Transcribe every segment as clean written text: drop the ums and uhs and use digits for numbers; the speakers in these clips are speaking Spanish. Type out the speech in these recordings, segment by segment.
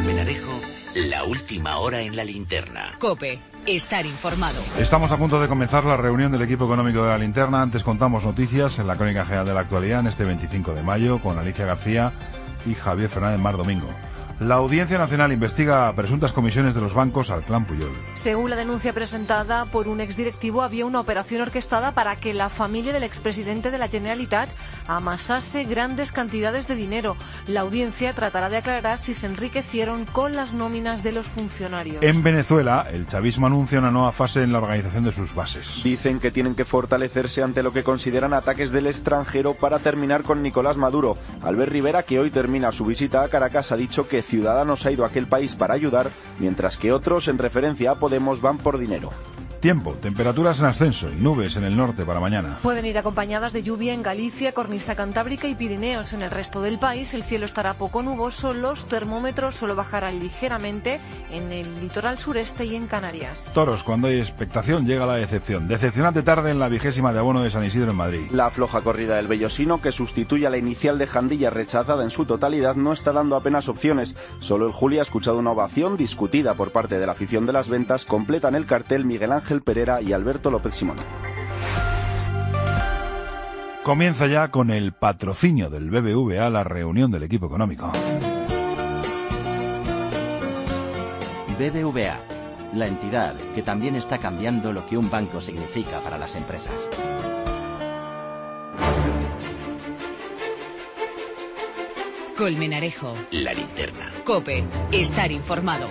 Colmenarejo, la última hora en la linterna. COPE, estar informado. Estamos a punto de comenzar la reunión del equipo económico de la linterna. Antes contamos noticias en la crónica general de la actualidad en este 25 de mayo con Alicia García y Javier Fernández Mar Domingo. La Audiencia Nacional investiga presuntas comisiones de los bancos al clan Pujol. Según la denuncia presentada por un exdirectivo, había una operación orquestada para que la familia del expresidente de la Generalitat amasase grandes cantidades de dinero. La audiencia tratará de aclarar si se enriquecieron con las nóminas de los funcionarios. En Venezuela, el chavismo anuncia una nueva fase en la organización de sus bases. Dicen que tienen que fortalecerse ante lo que consideran ataques del extranjero para terminar con Nicolás Maduro. Albert Rivera, que hoy termina su visita a Caracas, ha dicho que Ciudadanos ha ido a aquel país para ayudar, mientras que otros, en referencia a Podemos, van por dinero. Tiempo, temperaturas en ascenso y nubes en el norte para mañana. Pueden ir acompañadas de lluvia en Galicia, Cornisa Cantábrica y Pirineos. En el resto del país el cielo estará poco nuboso, los termómetros solo bajarán ligeramente en el litoral sureste y en Canarias. Toros, cuando hay expectación llega la decepción. Decepcionante tarde en la 20ª de abono de San Isidro en Madrid. La floja corrida del Bellosino, que sustituye a la inicial de Jandilla rechazada en su totalidad, no está dando apenas opciones. Solo el Juli ha escuchado una ovación discutida por parte de la afición de las ventas. Completan el cartel Miguel Ángel Pereira y Alberto López Simón. Comienza ya con el patrocinio del BBVA la reunión del equipo económico. BBVA, la entidad que también está cambiando lo que un banco significa para las empresas. Colmenarejo, la linterna. COPE, estar informado.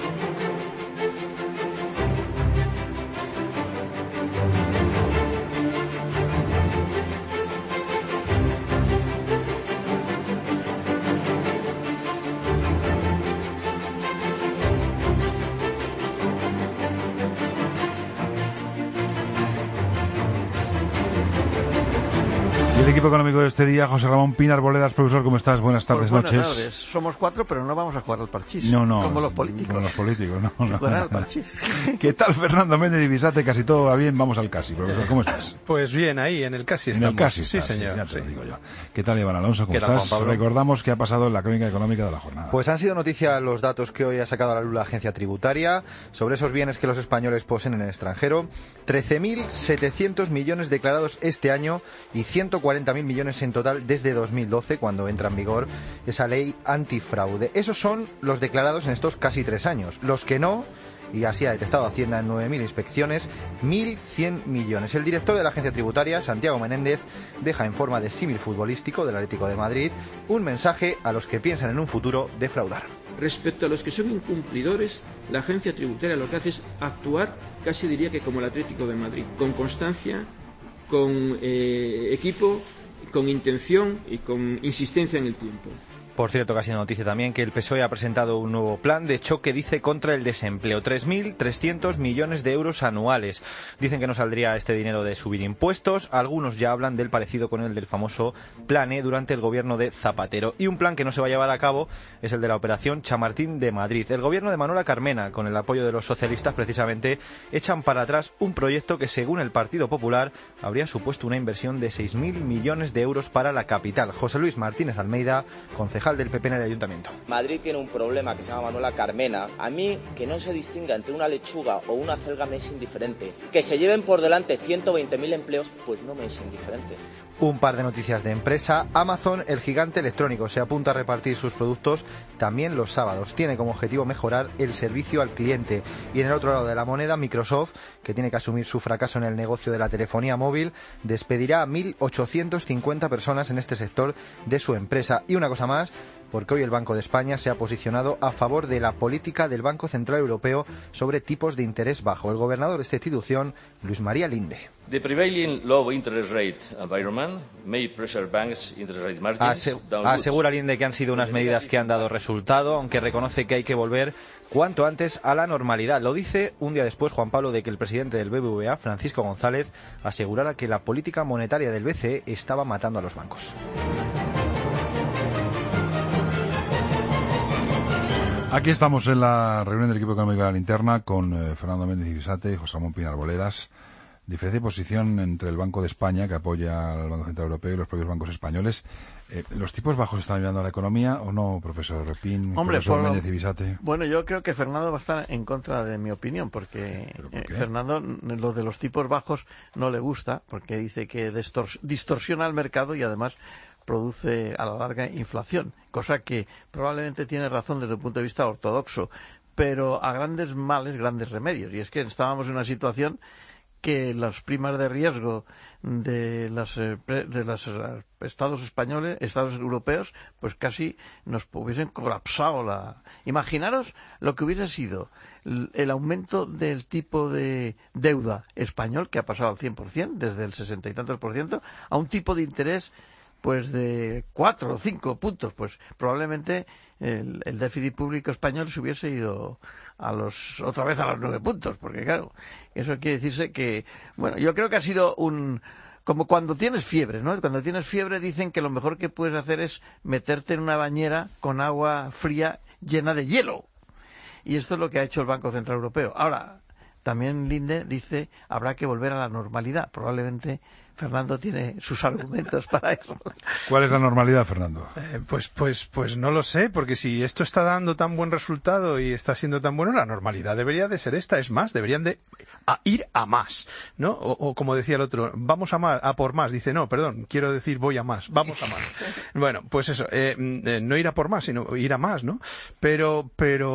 El equipo económico de este día, José Ramón Pinar Boledas, profesor, ¿cómo estás? Buenas tardes, Buenas noches. tardes. Somos 4, pero no vamos a jugar al parchís. No. Como los políticos. Como los políticos, no. Jugarán al parchís. ¿Qué tal, Fernando Méndez y Visate? Casi todo va bien, vamos al casi, profesor, ¿cómo estás? Pues bien, ahí, en el casi estamos. En el casi sí, estás, señor. Ya te lo digo yo. ¿Qué tal, Iván Alonso? ¿Cómo ¿Qué tal, estás? Juan Pablo? Recordamos qué ha pasado en la crónica económica de la jornada. Pues han sido noticia los datos que hoy ha sacado a la luz la agencia tributaria sobre esos bienes que los españoles poseen en el extranjero. 13.700 millones declarados este año y 140.000 millones en total desde 2012, cuando entra en vigor esa ley antifraude. Esos son los declarados en estos casi 3 años. Los que no, y así ha detectado Hacienda en 9.000 inspecciones, 1.100 millones. El director de la agencia tributaria, Santiago Menéndez, deja en forma de símil futbolístico del Atlético de Madrid un mensaje a los que piensan en un futuro defraudar. Respecto a los que son incumplidores, la agencia tributaria lo que hace es actuar, casi diría que como el Atlético de Madrid, con constancia, con equipo, con intención y con insistencia en el tiempo. Por cierto, que ha sido noticia también que el PSOE ha presentado un nuevo plan de choque, dice, contra el desempleo. 3.300 millones de euros anuales. Dicen que no saldría este dinero de subir impuestos. Algunos ya hablan del parecido con el del famoso Plan E durante el gobierno de Zapatero. Y un plan que no se va a llevar a cabo es el de la Operación Chamartín de Madrid. El gobierno de Manuela Carmena, con el apoyo de los socialistas precisamente, echan para atrás un proyecto que, según el Partido Popular, habría supuesto una inversión de 6.000 millones de euros para la capital. José Luis Martínez Almeida, concejal del PP en el Ayuntamiento. Madrid tiene un problema que se llama Manuela Carmena. A mí, que no se distinga entre una lechuga o una acelga me es indiferente. Que se lleven por delante 120.000 empleos, pues no me es indiferente. Un par de noticias de empresa. Amazon, el gigante electrónico, se apunta a repartir sus productos también los sábados. Tiene como objetivo mejorar el servicio al cliente. Y en el otro lado de la moneda, Microsoft, que tiene que asumir su fracaso en el negocio de la telefonía móvil, despedirá a 1.850 personas en este sector de su empresa. Y una cosa más, porque hoy el Banco de España se ha posicionado a favor de la política del Banco Central Europeo sobre tipos de interés bajo. El gobernador de esta institución, Luis María Linde. The prevailing low interest rate environment may pressure banks' interest rate margins downwards. Asegura Linde que han sido unas medidas que han dado resultado, aunque reconoce que hay que volver cuanto antes a la normalidad. Lo dice un día después, Juan Pablo, de que el presidente del BBVA, Francisco González, asegurara que la política monetaria del BCE estaba matando a los bancos. Aquí estamos en la reunión del equipo económico de la linterna con Fernando Méndez y Visate y José Ramón Pinar Boledas. diferencia de posición entre el Banco de España, que apoya al Banco Central Europeo, y los propios bancos españoles. ¿Los tipos bajos están ayudando a la economía o no, profesor Repín, profesor Méndez y Bisate? Bueno, yo creo que Fernando va a estar en contra de mi opinión, porque Fernando lo de los tipos bajos no le gusta, porque dice que distorsiona el mercado y además produce a la larga inflación, cosa que probablemente tiene razón desde el punto de vista ortodoxo, pero a grandes males, grandes remedios. Y es que estábamos en una situación que las primas de riesgo de los estados españoles, estados europeos, pues casi nos hubiesen colapsado Imaginaros lo que hubiese sido el aumento del tipo de deuda español, que ha pasado al 100%, desde el 60 y tantos % a un tipo de interés pues de 4 o 5 puntos, pues probablemente el déficit público español se hubiese ido otra vez a los 9 puntos, porque claro, eso quiere decirse que, bueno, yo creo que ha sido como cuando tienes fiebre, ¿no? Cuando tienes fiebre dicen que lo mejor que puedes hacer es meterte en una bañera con agua fría llena de hielo. Y esto es lo que ha hecho el Banco Central Europeo. Ahora, también Linde dice habrá que volver a la normalidad. Probablemente Fernando tiene sus argumentos para eso. ¿Cuál es la normalidad, Fernando? Pues no lo sé, porque si esto está dando tan buen resultado y está siendo tan bueno, la normalidad debería de ser esta. Es más, deberían de ir a más, ¿no? O como decía el otro, vamos a por más. Dice, no, perdón, quiero decir voy a más, vamos a más. Bueno, pues eso, no ir a por más, sino ir a más, ¿no? Pero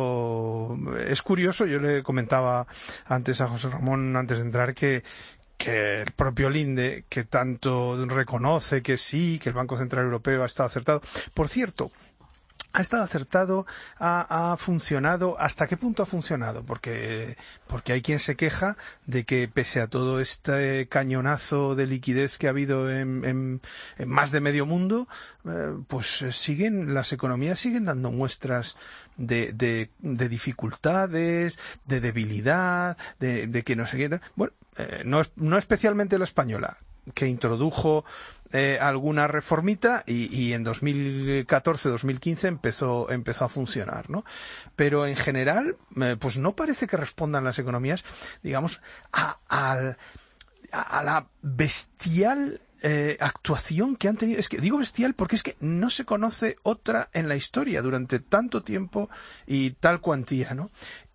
es curioso, yo le comentaba antes a José Ramón, antes de entrar, que el propio Linde, que tanto reconoce que sí, que el Banco Central Europeo ha estado acertado. Por cierto, ha estado acertado, ha funcionado. ¿Hasta qué punto ha funcionado? Porque hay quien se queja de que pese a todo este cañonazo de liquidez que ha habido en más de medio mundo, pues las economías siguen dando muestras de dificultades, de debilidad, de que no sé qué. Bueno, no especialmente la española, que introdujo alguna reformita y en 2014-2015 empezó a funcionar, ¿no? Pero en general, pues no parece que respondan las economías, digamos, a la bestial actuación que han tenido. Es que digo bestial porque es que no se conoce otra en la historia durante tanto tiempo y tal cuantía, ¿no?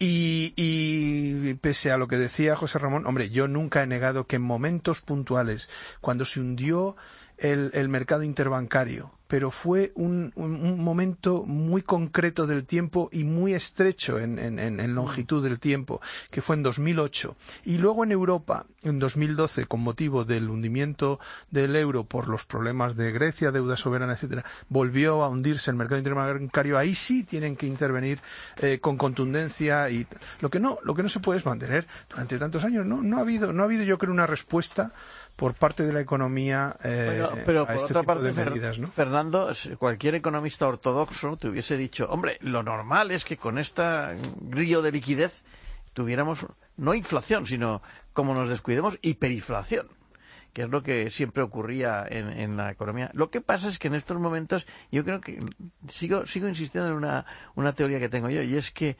Y pese a lo que decía José Ramón, hombre, yo nunca he negado que en momentos puntuales, cuando se hundió el mercado interbancario, pero fue un momento muy concreto del tiempo y muy estrecho en longitud del tiempo, que fue en 2008. Y luego en Europa, en 2012, con motivo del hundimiento del euro por los problemas de Grecia, deuda soberana, etcétera, volvió a hundirse el mercado interbancario. Ahí sí tienen que intervenir con contundencia, y lo que no se puede es mantener durante tantos años. No ha habido yo creo una respuesta por parte de la economía pero a por este otra tipo parte, de medidas, ¿no? Fernando, cualquier economista ortodoxo te hubiese dicho, hombre, lo normal es que con este grillo de liquidez tuviéramos no inflación, sino, como nos descuidemos, hiperinflación, que es lo que siempre ocurría en la economía. Lo que pasa es que en estos momentos yo creo que sigo insistiendo en una teoría que tengo yo, y es que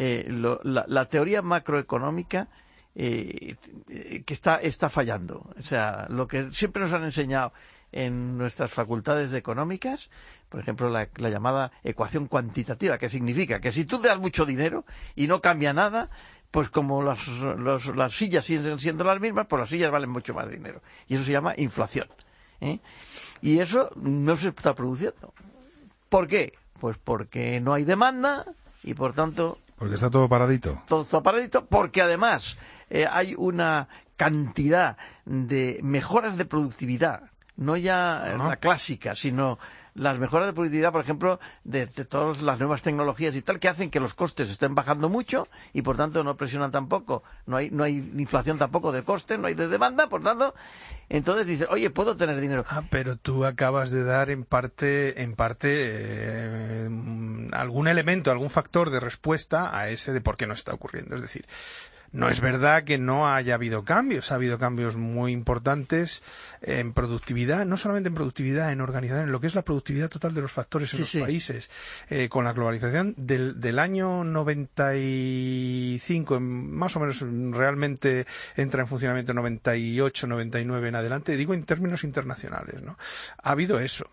la teoría macroeconómica que está fallando. O sea, lo que siempre nos han enseñado en nuestras facultades de económicas, por ejemplo, la llamada ecuación cuantitativa, que significa que si tú das mucho dinero y no cambia nada, pues como las sillas siguen siendo las mismas, pues las sillas valen mucho más dinero. Y eso se llama inflación, ¿eh? Y eso no se está produciendo. ¿Por qué? Pues porque no hay demanda y, por tanto... Porque está todo paradito. Todo paradito, porque además hay una cantidad de mejoras de productividad, no ya la clásica, sino las mejoras de productividad, por ejemplo, de todas las nuevas tecnologías y tal, que hacen que los costes estén bajando mucho y, por tanto, no presionan tampoco. No hay inflación tampoco de costes, no hay de demanda, por tanto, entonces dices, oye, puedo tener dinero. Pero tú acabas de dar en parte algún elemento, algún factor de respuesta a ese de por qué no está ocurriendo. Es decir, No es verdad que no haya habido cambios. Ha habido cambios muy importantes en productividad, no solamente en productividad, en organización, en lo que es la productividad total de los factores en los países. Con la globalización del año 95, más o menos realmente entra en funcionamiento 98, 99 en adelante, digo en términos internacionales, ¿no? Ha habido eso.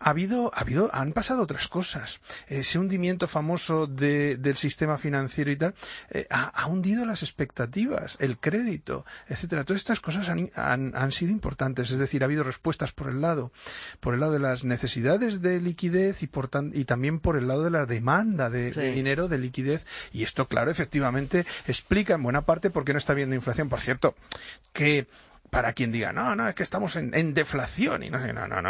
Han pasado otras cosas. Ese hundimiento famoso del sistema financiero y tal ha hundido las expectativas, el crédito, etcétera. Todas estas cosas han sido importantes. Es decir, ha habido respuestas por el lado de las necesidades de liquidez y también por el lado de la demanda de dinero, de liquidez. Y esto, claro, efectivamente explica en buena parte por qué no está habiendo inflación. Por cierto, que para quien diga, no, es que estamos en deflación, y no,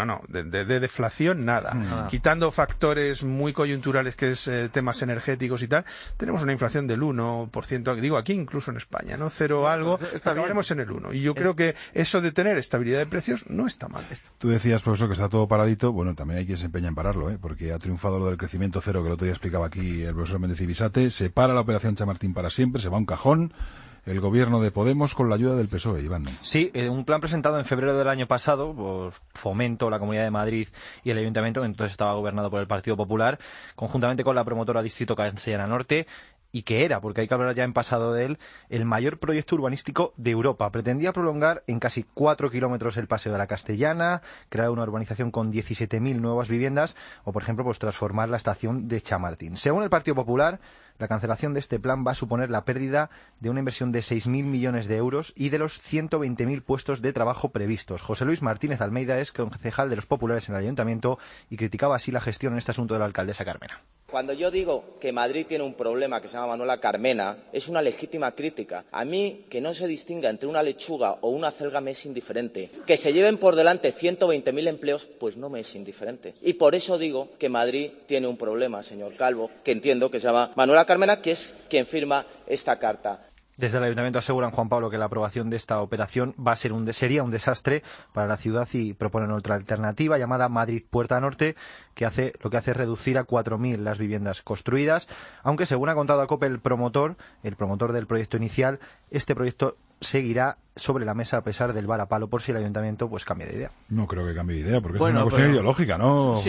de deflación nada. Quitando factores muy coyunturales, que es temas energéticos y tal, tenemos una inflación del 1%, digo aquí incluso en España, ¿no? 0 algo, acabaremos en el 1. Y yo creo que eso de tener estabilidad de precios no está mal. Tú decías, profesor, que está todo paradito. Bueno, también hay quien se empeña en pararlo, porque ha triunfado lo del crecimiento cero, que el otro día explicaba aquí el profesor Méndez Ibisate. Se para la operación Chamartín para siempre, se va a un cajón. El gobierno de Podemos con la ayuda del PSOE, Iván. Sí, un plan presentado en febrero del año pasado por Fomento, la Comunidad de Madrid y el Ayuntamiento, que entonces estaba gobernado por el Partido Popular, conjuntamente con la promotora Distrito Castellana Norte, y que era, porque hay que hablar ya en pasado de él, el mayor proyecto urbanístico de Europa. Pretendía prolongar en casi 4 kilómetros el Paseo de la Castellana, crear una urbanización con 17.000 nuevas viviendas o, por ejemplo, pues transformar la estación de Chamartín. Según el Partido Popular, la cancelación de este plan va a suponer la pérdida de una inversión de 6.000 millones de euros y de los 120.000 puestos de trabajo previstos. José Luis Martínez Almeida es concejal de los populares en el Ayuntamiento y criticaba así la gestión en este asunto de la alcaldesa Carmena. Cuando yo digo que Madrid tiene un problema que se llama Manuela Carmena, es una legítima crítica. A mí, que no se distinga entre una lechuga o una acelga me es indiferente. Que se lleven por delante 120.000 empleos, pues no me es indiferente. Y por eso digo que Madrid tiene un problema, señor Calvo, que entiendo que se llama Manuela Carmena, que es quien firma esta carta. Desde el Ayuntamiento aseguran, Juan Pablo, que la aprobación de esta operación sería un desastre para la ciudad y proponen otra alternativa llamada Madrid Puerta Norte, que lo que hace es reducir a 4.000 las viviendas construidas, aunque según ha contado a COPE el promotor del proyecto inicial, este proyecto seguirá sobre la mesa a pesar del varapalo por si el Ayuntamiento pues cambia de idea. No creo que cambie de idea, porque es una cuestión ideológica, ¿no?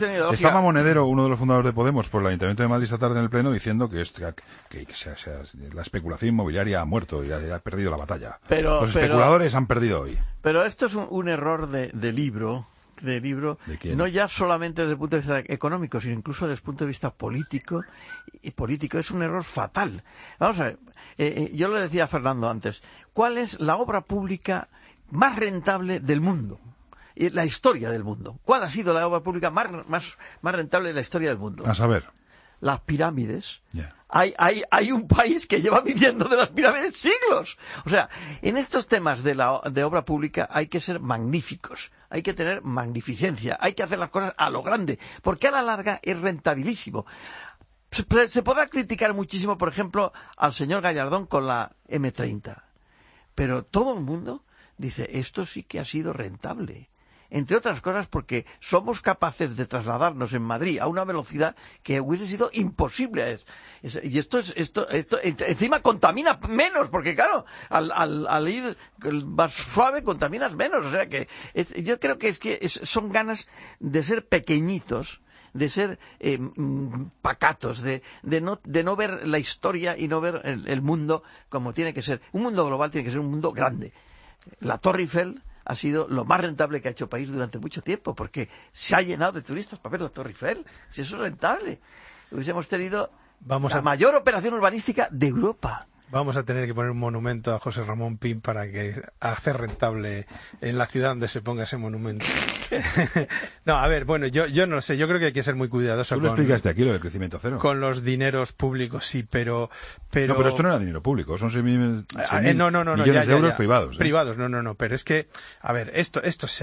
Pero esto es un error de libro, no ya solamente desde el punto de vista económico, sino incluso desde el punto de vista político. Es un error fatal. Vamos a ver, yo le decía a Fernando antes, ¿cuál es la obra pública más rentable del mundo? La historia del mundo. ¿Cuál ha sido la obra pública más rentable de la historia del mundo? A saber. Las pirámides. Yeah. Hay un país que lleva viviendo de las pirámides siglos. O sea, en estos temas de obra pública hay que ser magníficos, hay que tener magnificencia, hay que hacer las cosas a lo grande, porque a la larga es rentabilísimo. Se podrá criticar muchísimo, por ejemplo, al señor Gallardón con la M30, pero todo el mundo dice, esto sí que ha sido rentable. Entre otras cosas porque somos capaces de trasladarnos en Madrid a una velocidad que hubiese sido imposible. Y esto encima contamina menos, porque claro, al ir más suave contaminas menos. O sea que yo creo que son ganas de ser pequeñitos, de ser pacatos, de no ver la historia y no ver el mundo como tiene que ser. Un mundo global tiene que ser un mundo grande. La Torre Eiffel ha sido lo más rentable que ha hecho el país durante mucho tiempo, porque se ha llenado de turistas para ver la Torre Eiffel. Si eso es rentable, hubiésemos tenido la mayor operación urbanística de Europa. Vamos a tener que poner un monumento a José Ramón Pin para que hacer rentable en la ciudad donde se ponga ese monumento. No, a ver, bueno, yo no sé, yo creo que hay que ser muy cuidadoso. Tú lo explicaste aquí, lo del crecimiento cero. Con los dineros públicos, sí, pero... No, pero esto no era dinero público, son 6.000 millones de euros privados. Privados, no, pero es que, a ver, esto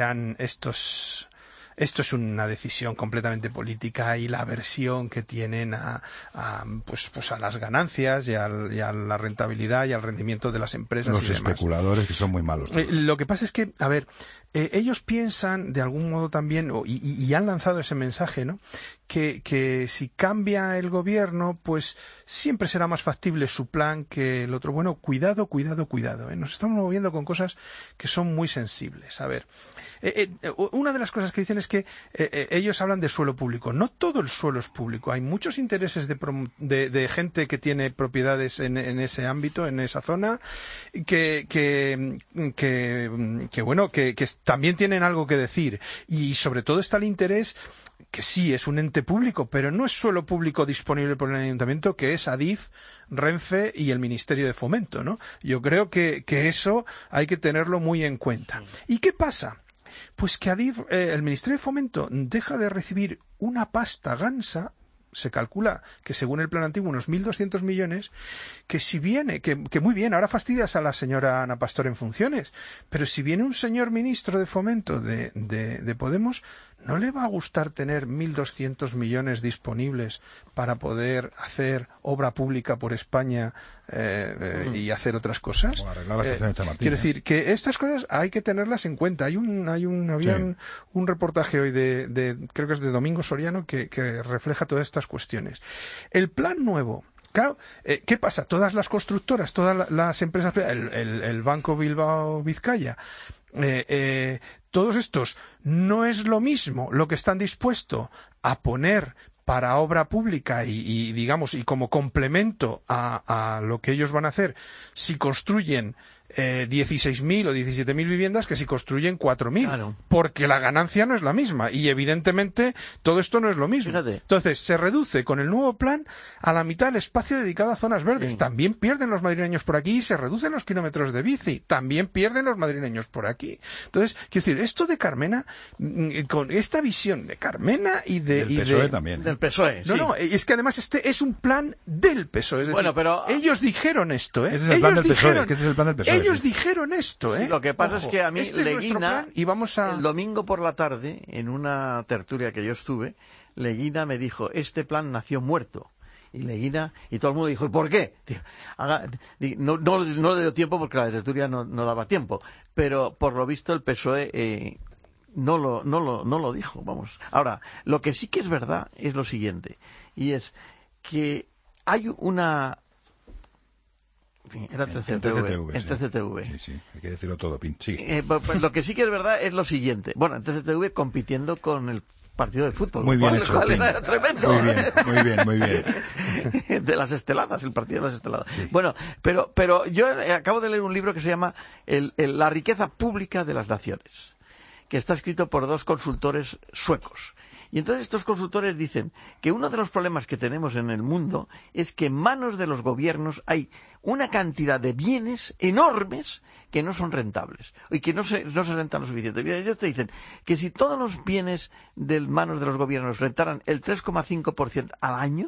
es una decisión completamente política y la aversión que tienen a las ganancias y a la rentabilidad y al rendimiento de las empresas. Los especuladores que son muy malos. Lo que pasa es que, a ver, ellos piensan de algún modo también, y han lanzado ese mensaje, ¿no? Que si cambia el gobierno, pues siempre será más factible su plan que el otro. Bueno, cuidado, ¿eh? Nos estamos moviendo con cosas que son muy sensibles. A ver, una de las cosas que dicen es que ellos hablan de suelo público. No todo el suelo es público. Hay muchos intereses de gente que tiene propiedades en ese ámbito, en esa zona, que también tienen algo que decir. Y sobre todo está el interés, que sí es un ente público, pero no es suelo público disponible por el Ayuntamiento, que es Adif, Renfe y el Ministerio de Fomento, ¿no? Yo creo que eso hay que tenerlo muy en cuenta. ¿Y qué pasa? Pues que Adif, el Ministerio de Fomento, deja de recibir una pasta gansa. Se calcula que según el plan antiguo unos 1.200 millones, que si viene, que muy bien, ahora fastidias a la señora Ana Pastor en funciones, pero si viene un señor ministro de Fomento de Podemos, ¿no le va a gustar tener 1.200 millones disponibles para poder hacer obra pública por España y hacer otras cosas? O arreglar la estación de Chamartín, quiero decir que estas cosas hay que tenerlas en cuenta. Había un reportaje hoy creo que es de Domingo Soriano que refleja todas estas cuestiones. El plan nuevo. Claro, ¿qué pasa? Todas las constructoras, todas las empresas, el Banco Bilbao Vizcaya, todos estos, no es lo mismo lo que están dispuestos a poner para obra pública y digamos, y como complemento a lo que ellos van a hacer si construyen 16.000 o 17.000 viviendas que si construyen 4.000. Claro. Porque la ganancia no es la misma y evidentemente todo esto no es lo mismo. Fíjate. Entonces se reduce con el nuevo plan a la mitad el espacio dedicado a zonas verdes. Sí. También pierden los madrileños por aquí y se reducen los kilómetros de bici. También pierden los madrileños por aquí. Entonces, quiero decir, esto de Carmena, con esta visión de Carmena y del PSOE también. Del PSOE, No, es que además este es un plan del PSOE. Es decir, bueno, pero ellos dijeron esto, ¿eh? Ese es el plan del PSOE. Ese es el plan del PSOE. Ellos dijeron esto, ¿eh? Sí, lo que pasa es que a mí Leguina, y vamos el domingo por la tarde, en una tertulia que yo estuve, Leguina me dijo, este plan nació muerto. Y Leguina, y todo el mundo dijo, ¿y por qué? No le dio tiempo porque la tertulia no daba tiempo. Pero por lo visto el PSOE no lo dijo, vamos. Ahora, lo que sí que es verdad es lo siguiente, y es que hay una... Era CCTV. Sí, hay que decirlo todo, Pin. Sí. Pues lo que sí que es verdad es lo siguiente. Bueno, en CCTV compitiendo con el partido de fútbol. Muy bien hecho, Pin. Era tremendo. Muy bien. De las esteladas, el partido de las esteladas. Sí. Bueno, pero yo acabo de leer un libro que se llama La riqueza pública de las naciones, que está escrito por dos consultores suecos. Y entonces estos consultores dicen que uno de los problemas que tenemos en el mundo es que en manos de los gobiernos hay una cantidad de bienes enormes que no son rentables y que no se rentan lo suficiente. Y ellos te dicen que si todos los bienes de manos de los gobiernos rentaran el 3,5% al año,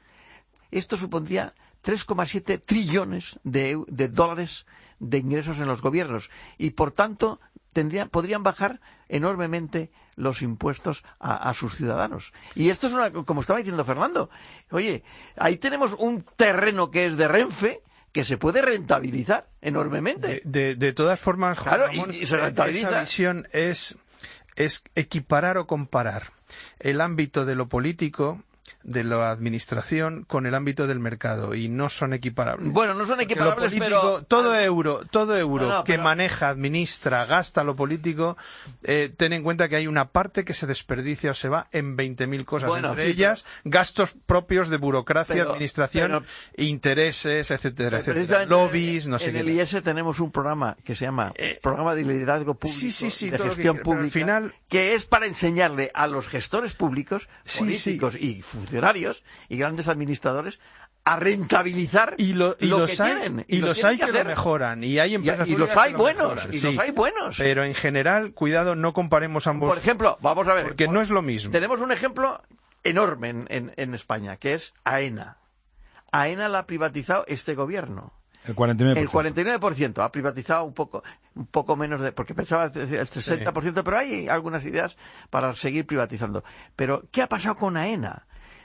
esto supondría 3,7 trillones de dólares de ingresos en los gobiernos y por tanto podrían bajar enormemente los impuestos a sus ciudadanos. Y esto es como estaba diciendo Fernando, oye, ahí tenemos un terreno que es de Renfe que se puede rentabilizar enormemente. De todas formas, claro, y se rentabiliza. Esa visión es equiparar o comparar el ámbito de lo político, de la administración, con el ámbito del mercado, y no son equiparables. Bueno, no son equiparables, político, pero... Todo euro que maneja, administra, gasta lo político, ten en cuenta que hay una parte que se desperdicia o se va en 20.000 cosas, entre ellas gastos propios de burocracia, administración, intereses, etcétera, lobbies, no sé qué. En el IES tenemos un programa que se llama Programa de Liderazgo Público, de Gestión Pública, al final, que es para enseñarle a los gestores públicos, políticos y funcionarios y grandes administradores a rentabilizar lo que tienen. Y los hay que lo mejoran. Y hay empresas y los hay buenos. Y los hay buenos. Pero en general, cuidado, no comparemos ambos. Por ejemplo, vamos a ver. Porque no es lo mismo. Tenemos un ejemplo enorme en España, que es AENA. AENA la ha privatizado este gobierno. El 49%. El 49%. Ha privatizado un poco menos porque pensaba el 60%, pero hay algunas ideas para seguir privatizando. Pero, ¿qué ha pasado con AENA?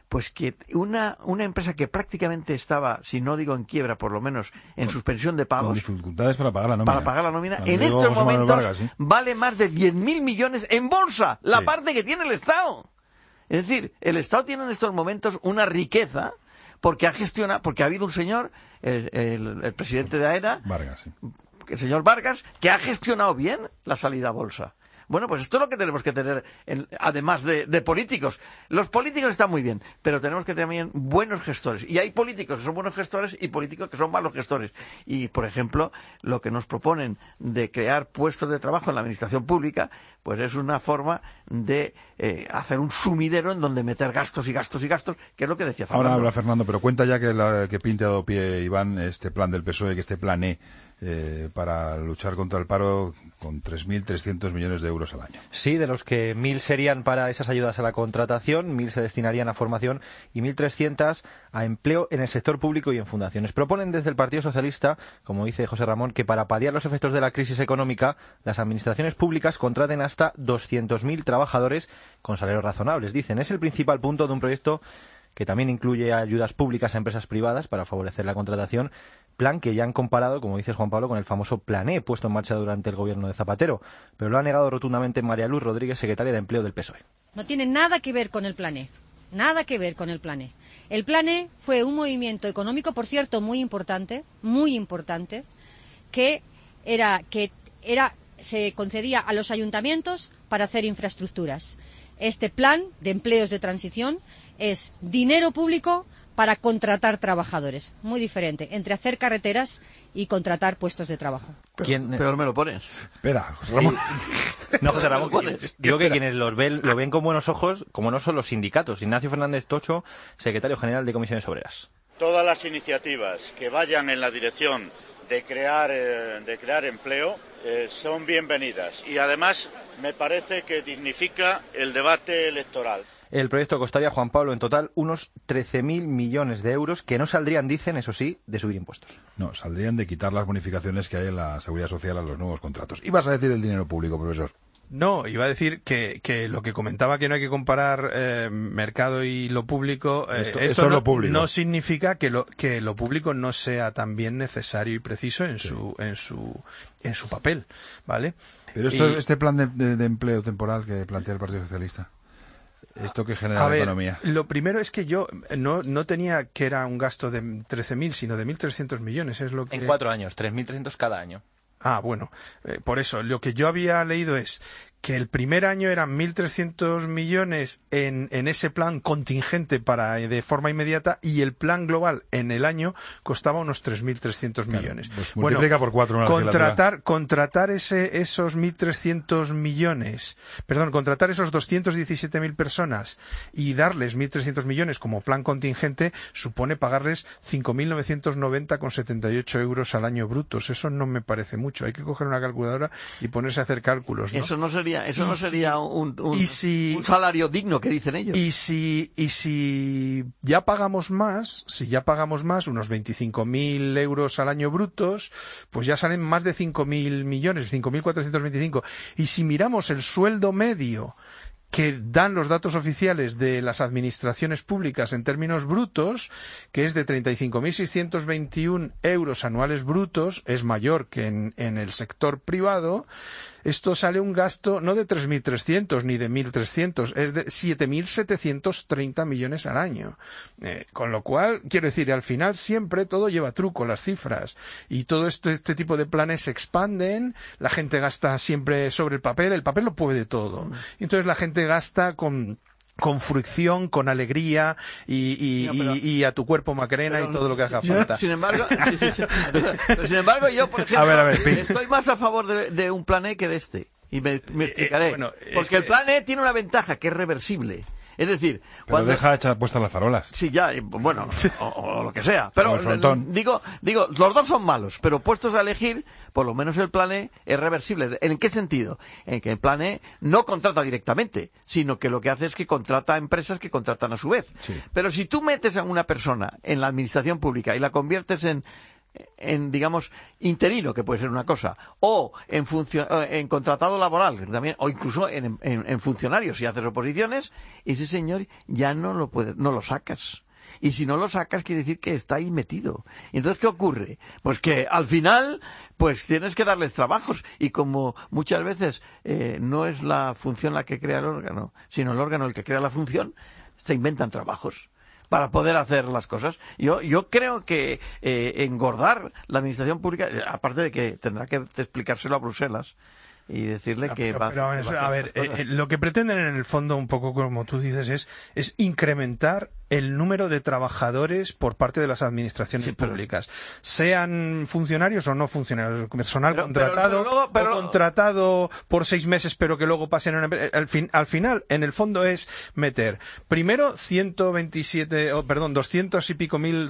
pues que una empresa que prácticamente estaba, si no digo en quiebra, por lo menos en suspensión de pagos, con dificultades para pagar la nómina, en estos momentos vale más de 10.000 millones en bolsa, la parte que tiene el Estado. Es decir, el Estado tiene en estos momentos una riqueza porque ha habido un señor, el presidente de AENA, Vargas, el señor Vargas, que ha gestionado bien la salida a bolsa. Bueno, pues esto es lo que tenemos que tener, además de políticos. Los políticos están muy bien, pero tenemos que tener también buenos gestores. Y hay políticos que son buenos gestores y políticos que son malos gestores. Y, por ejemplo, lo que nos proponen de crear puestos de trabajo en la administración pública, pues es una forma de hacer un sumidero en donde meter gastos y gastos y gastos, que es lo que decía Fernando. Ahora habla Fernando, pero cuenta ya que pinte a pie Iván este plan del PSOE, que este plan para luchar contra el paro con 3.300 millones de euros al año. Sí, de los que 1.000 serían para esas ayudas a la contratación, 1.000 se destinarían a formación y 1.300 a empleo en el sector público y en fundaciones. Proponen desde el Partido Socialista, como dice José Ramón, que para paliar los efectos de la crisis económica, las administraciones públicas contraten hasta 200.000 trabajadores con salarios razonables. Dicen, es el principal punto de un proyecto que también incluye ayudas públicas a empresas privadas para favorecer la contratación, plan que ya han comparado, como dice Juan Pablo, con el famoso Plan E puesto en marcha durante el gobierno de Zapatero, pero lo ha negado rotundamente María Luz Rodríguez, secretaria de Empleo del PSOE. No tiene nada que ver con el Plan E, nada que ver con el Plan E. El Plan E fue un movimiento económico, por cierto, muy importante, que se concedía a los ayuntamientos para hacer infraestructuras. Este plan de empleos de transición es dinero público para contratar trabajadores. Muy diferente entre hacer carreteras y contratar puestos de trabajo. Peor me lo pones. Espera, José Ramón. No, José Ramón, digo que quienes lo ven con buenos ojos, como no son los sindicatos. Ignacio Fernández Tocho, secretario general de Comisiones Obreras. Todas las iniciativas que vayan en la dirección de crear empleo son bienvenidas y además me parece que dignifica el debate electoral. El proyecto costaría, Juan Pablo, en total unos 13.000 millones de euros que no saldrían, dicen, eso sí, de subir impuestos. No, saldrían de quitar las bonificaciones que hay en la Seguridad Social a los nuevos contratos. ¿Ibas a decir el dinero público, profesor? No, iba a decir que lo que comentaba, que no hay que comparar mercado y lo público, esto es lo público. No significa que lo público no sea también necesario y preciso en su papel, ¿vale? Pero este plan de empleo temporal que plantea el Partido Socialista, ¿esto que genera la economía? Lo primero es que yo no tenía que era un gasto de 13.000, sino de 1.300 millones. Es lo que... En 4 años, 3.300 cada año. Ah, bueno, por eso, lo que yo había leído es que el primer año eran 1.300 millones en ese plan contingente de forma inmediata y el plan global en el año costaba unos 3.300 millones. Pues multiplica por 4 una contratar esos 1.300 millones, contratar esos 217.000 personas y darles 1.300 millones como plan contingente supone pagarles 5.990,78 euros al año brutos. Eso no me parece mucho. Hay que coger una calculadora y ponerse a hacer cálculos, ¿no? Eso no sería un salario digno, que dicen ellos. Y si ya pagamos más, unos 25.000 euros al año brutos, pues ya salen más de 5.000 millones, 5.425. Y si miramos el sueldo medio que dan los datos oficiales de las administraciones públicas en términos brutos, que es de 35.621 euros anuales brutos, es mayor que en el sector privado. Esto sale un gasto no de 3.300 ni de 1.300, es de 7.730 millones al año. Con lo cual, quiero decir, al final siempre todo lleva truco, las cifras. Y todo este tipo de planes se expanden, la gente gasta siempre sobre el papel lo puede todo. Entonces la gente gasta con fricción, con alegría y a tu cuerpo Macarena y todo lo que haga falta. Sin embargo, yo, por ejemplo, estoy más a favor de un plan E que de este. Y me explicaré. Porque el plan E tiene una ventaja, que es reversible. Es decir, cuando deja echar puestas las farolas. Sí, ya, bueno, o lo que sea. Pero digo, los dos son malos, pero puestos a elegir, por lo menos el plan E es reversible. ¿En qué sentido? En que el plan E no contrata directamente, sino que lo que hace es que contrata a empresas que contratan a su vez. Sí. Pero si tú metes a una persona en la administración pública y la conviertes en digamos, interino, que puede ser una cosa, o en contratado laboral, también, o incluso en funcionarios, si haces oposiciones, ese señor ya no lo sacas. Y si no lo sacas, quiere decir que está ahí metido. Y entonces, ¿qué ocurre? Pues que al final, pues tienes que darles trabajos. Y como muchas veces no es la función la que crea el órgano, sino el órgano el que crea la función, se inventan trabajos para poder hacer las cosas. Yo creo que engordar la administración pública, aparte de que tendrá que explicárselo a Bruselas y decirle que va a ver, lo que pretenden en el fondo, un poco como tú dices, es incrementar el número de trabajadores por parte de las administraciones públicas, sean funcionarios o no funcionarios, personal contratado o contratado por 6 meses pero que luego pasen a una... al final, en el fondo es meter primero 200 y pico mil,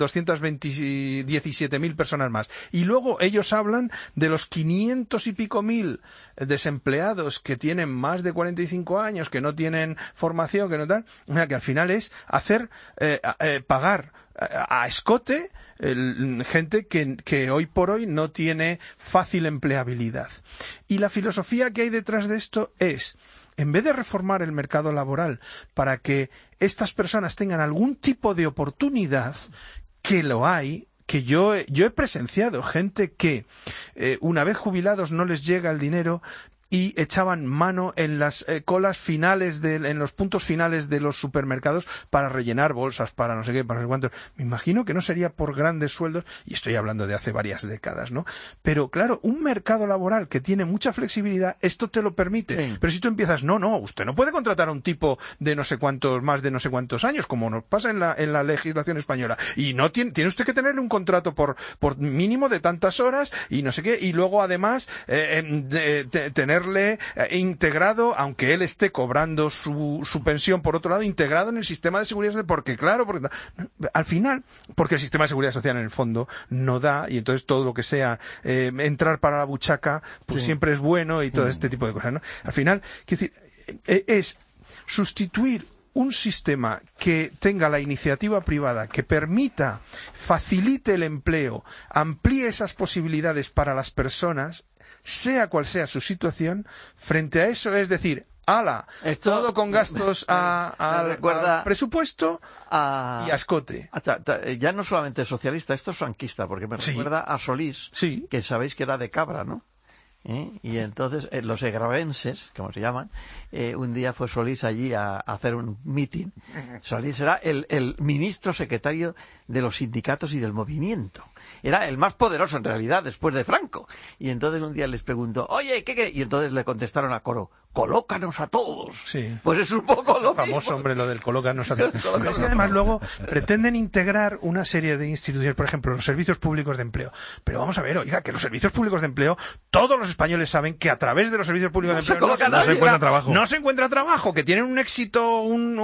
217.000 personas más, y luego ellos hablan de los 500 y pico mil desempleados que tienen más de 45 años, que no tienen formación, que no tal, o sea, que al final es hacer pagar a escote gente que hoy por hoy no tiene fácil empleabilidad. Y la filosofía que hay detrás de esto es, en vez de reformar el mercado laboral para que estas personas tengan algún tipo de oportunidad, que lo hay, que yo he presenciado gente que una vez jubilados no les llega el dinero y echaban mano en las colas finales, en los puntos finales de los supermercados para rellenar bolsas, para no sé qué, para no sé cuántos. Me imagino que no sería por grandes sueldos, y estoy hablando de hace varias décadas, ¿no? Pero claro, un mercado laboral que tiene mucha flexibilidad, esto te lo permite. Sí. Pero si tú empiezas, no, usted no puede contratar a un tipo de no sé cuántos, más de no sé cuántos años, como nos pasa en la legislación española, y no tiene usted que tenerle un contrato por mínimo de tantas horas, y no sé qué, y luego además tenerle integrado, aunque él esté cobrando su pensión por otro lado, integrado en el sistema de seguridad social, porque al final, porque el sistema de seguridad social en el fondo no da, y entonces todo lo que sea entrar para la buchaca, pues siempre es bueno, y todo este tipo de cosas, ¿no? Al final, quiero decir, es sustituir un sistema que tenga la iniciativa privada, que permita, facilite el empleo, amplíe esas posibilidades para las personas, sea cual sea su situación, frente a eso, es decir, todo con gastos al presupuesto y a escote. Ya no solamente socialista, esto es franquista, porque me recuerda a Solís, que sabéis que era de Cabra, ¿no? Y entonces los egravenses, como se llaman, un día fue Solís allí a hacer un meeting. Solís era el ministro secretario de los sindicatos y del movimiento. Era el más poderoso en realidad después de Franco. Y entonces un día les preguntó, oye, ¿qué? Y entonces le contestaron a coro, colócanos a todos. Sí. Pues es un poco lo famoso, mismo. Hombre, lo del colócanos a todos. Pero es que además luego pretenden integrar una serie de instituciones, por ejemplo, los servicios públicos de empleo. Pero vamos a ver, oiga, que los servicios públicos de empleo, todos los españoles saben que a través de los servicios públicos de empleo no se encuentra trabajo. No se encuentra trabajo, que tienen un éxito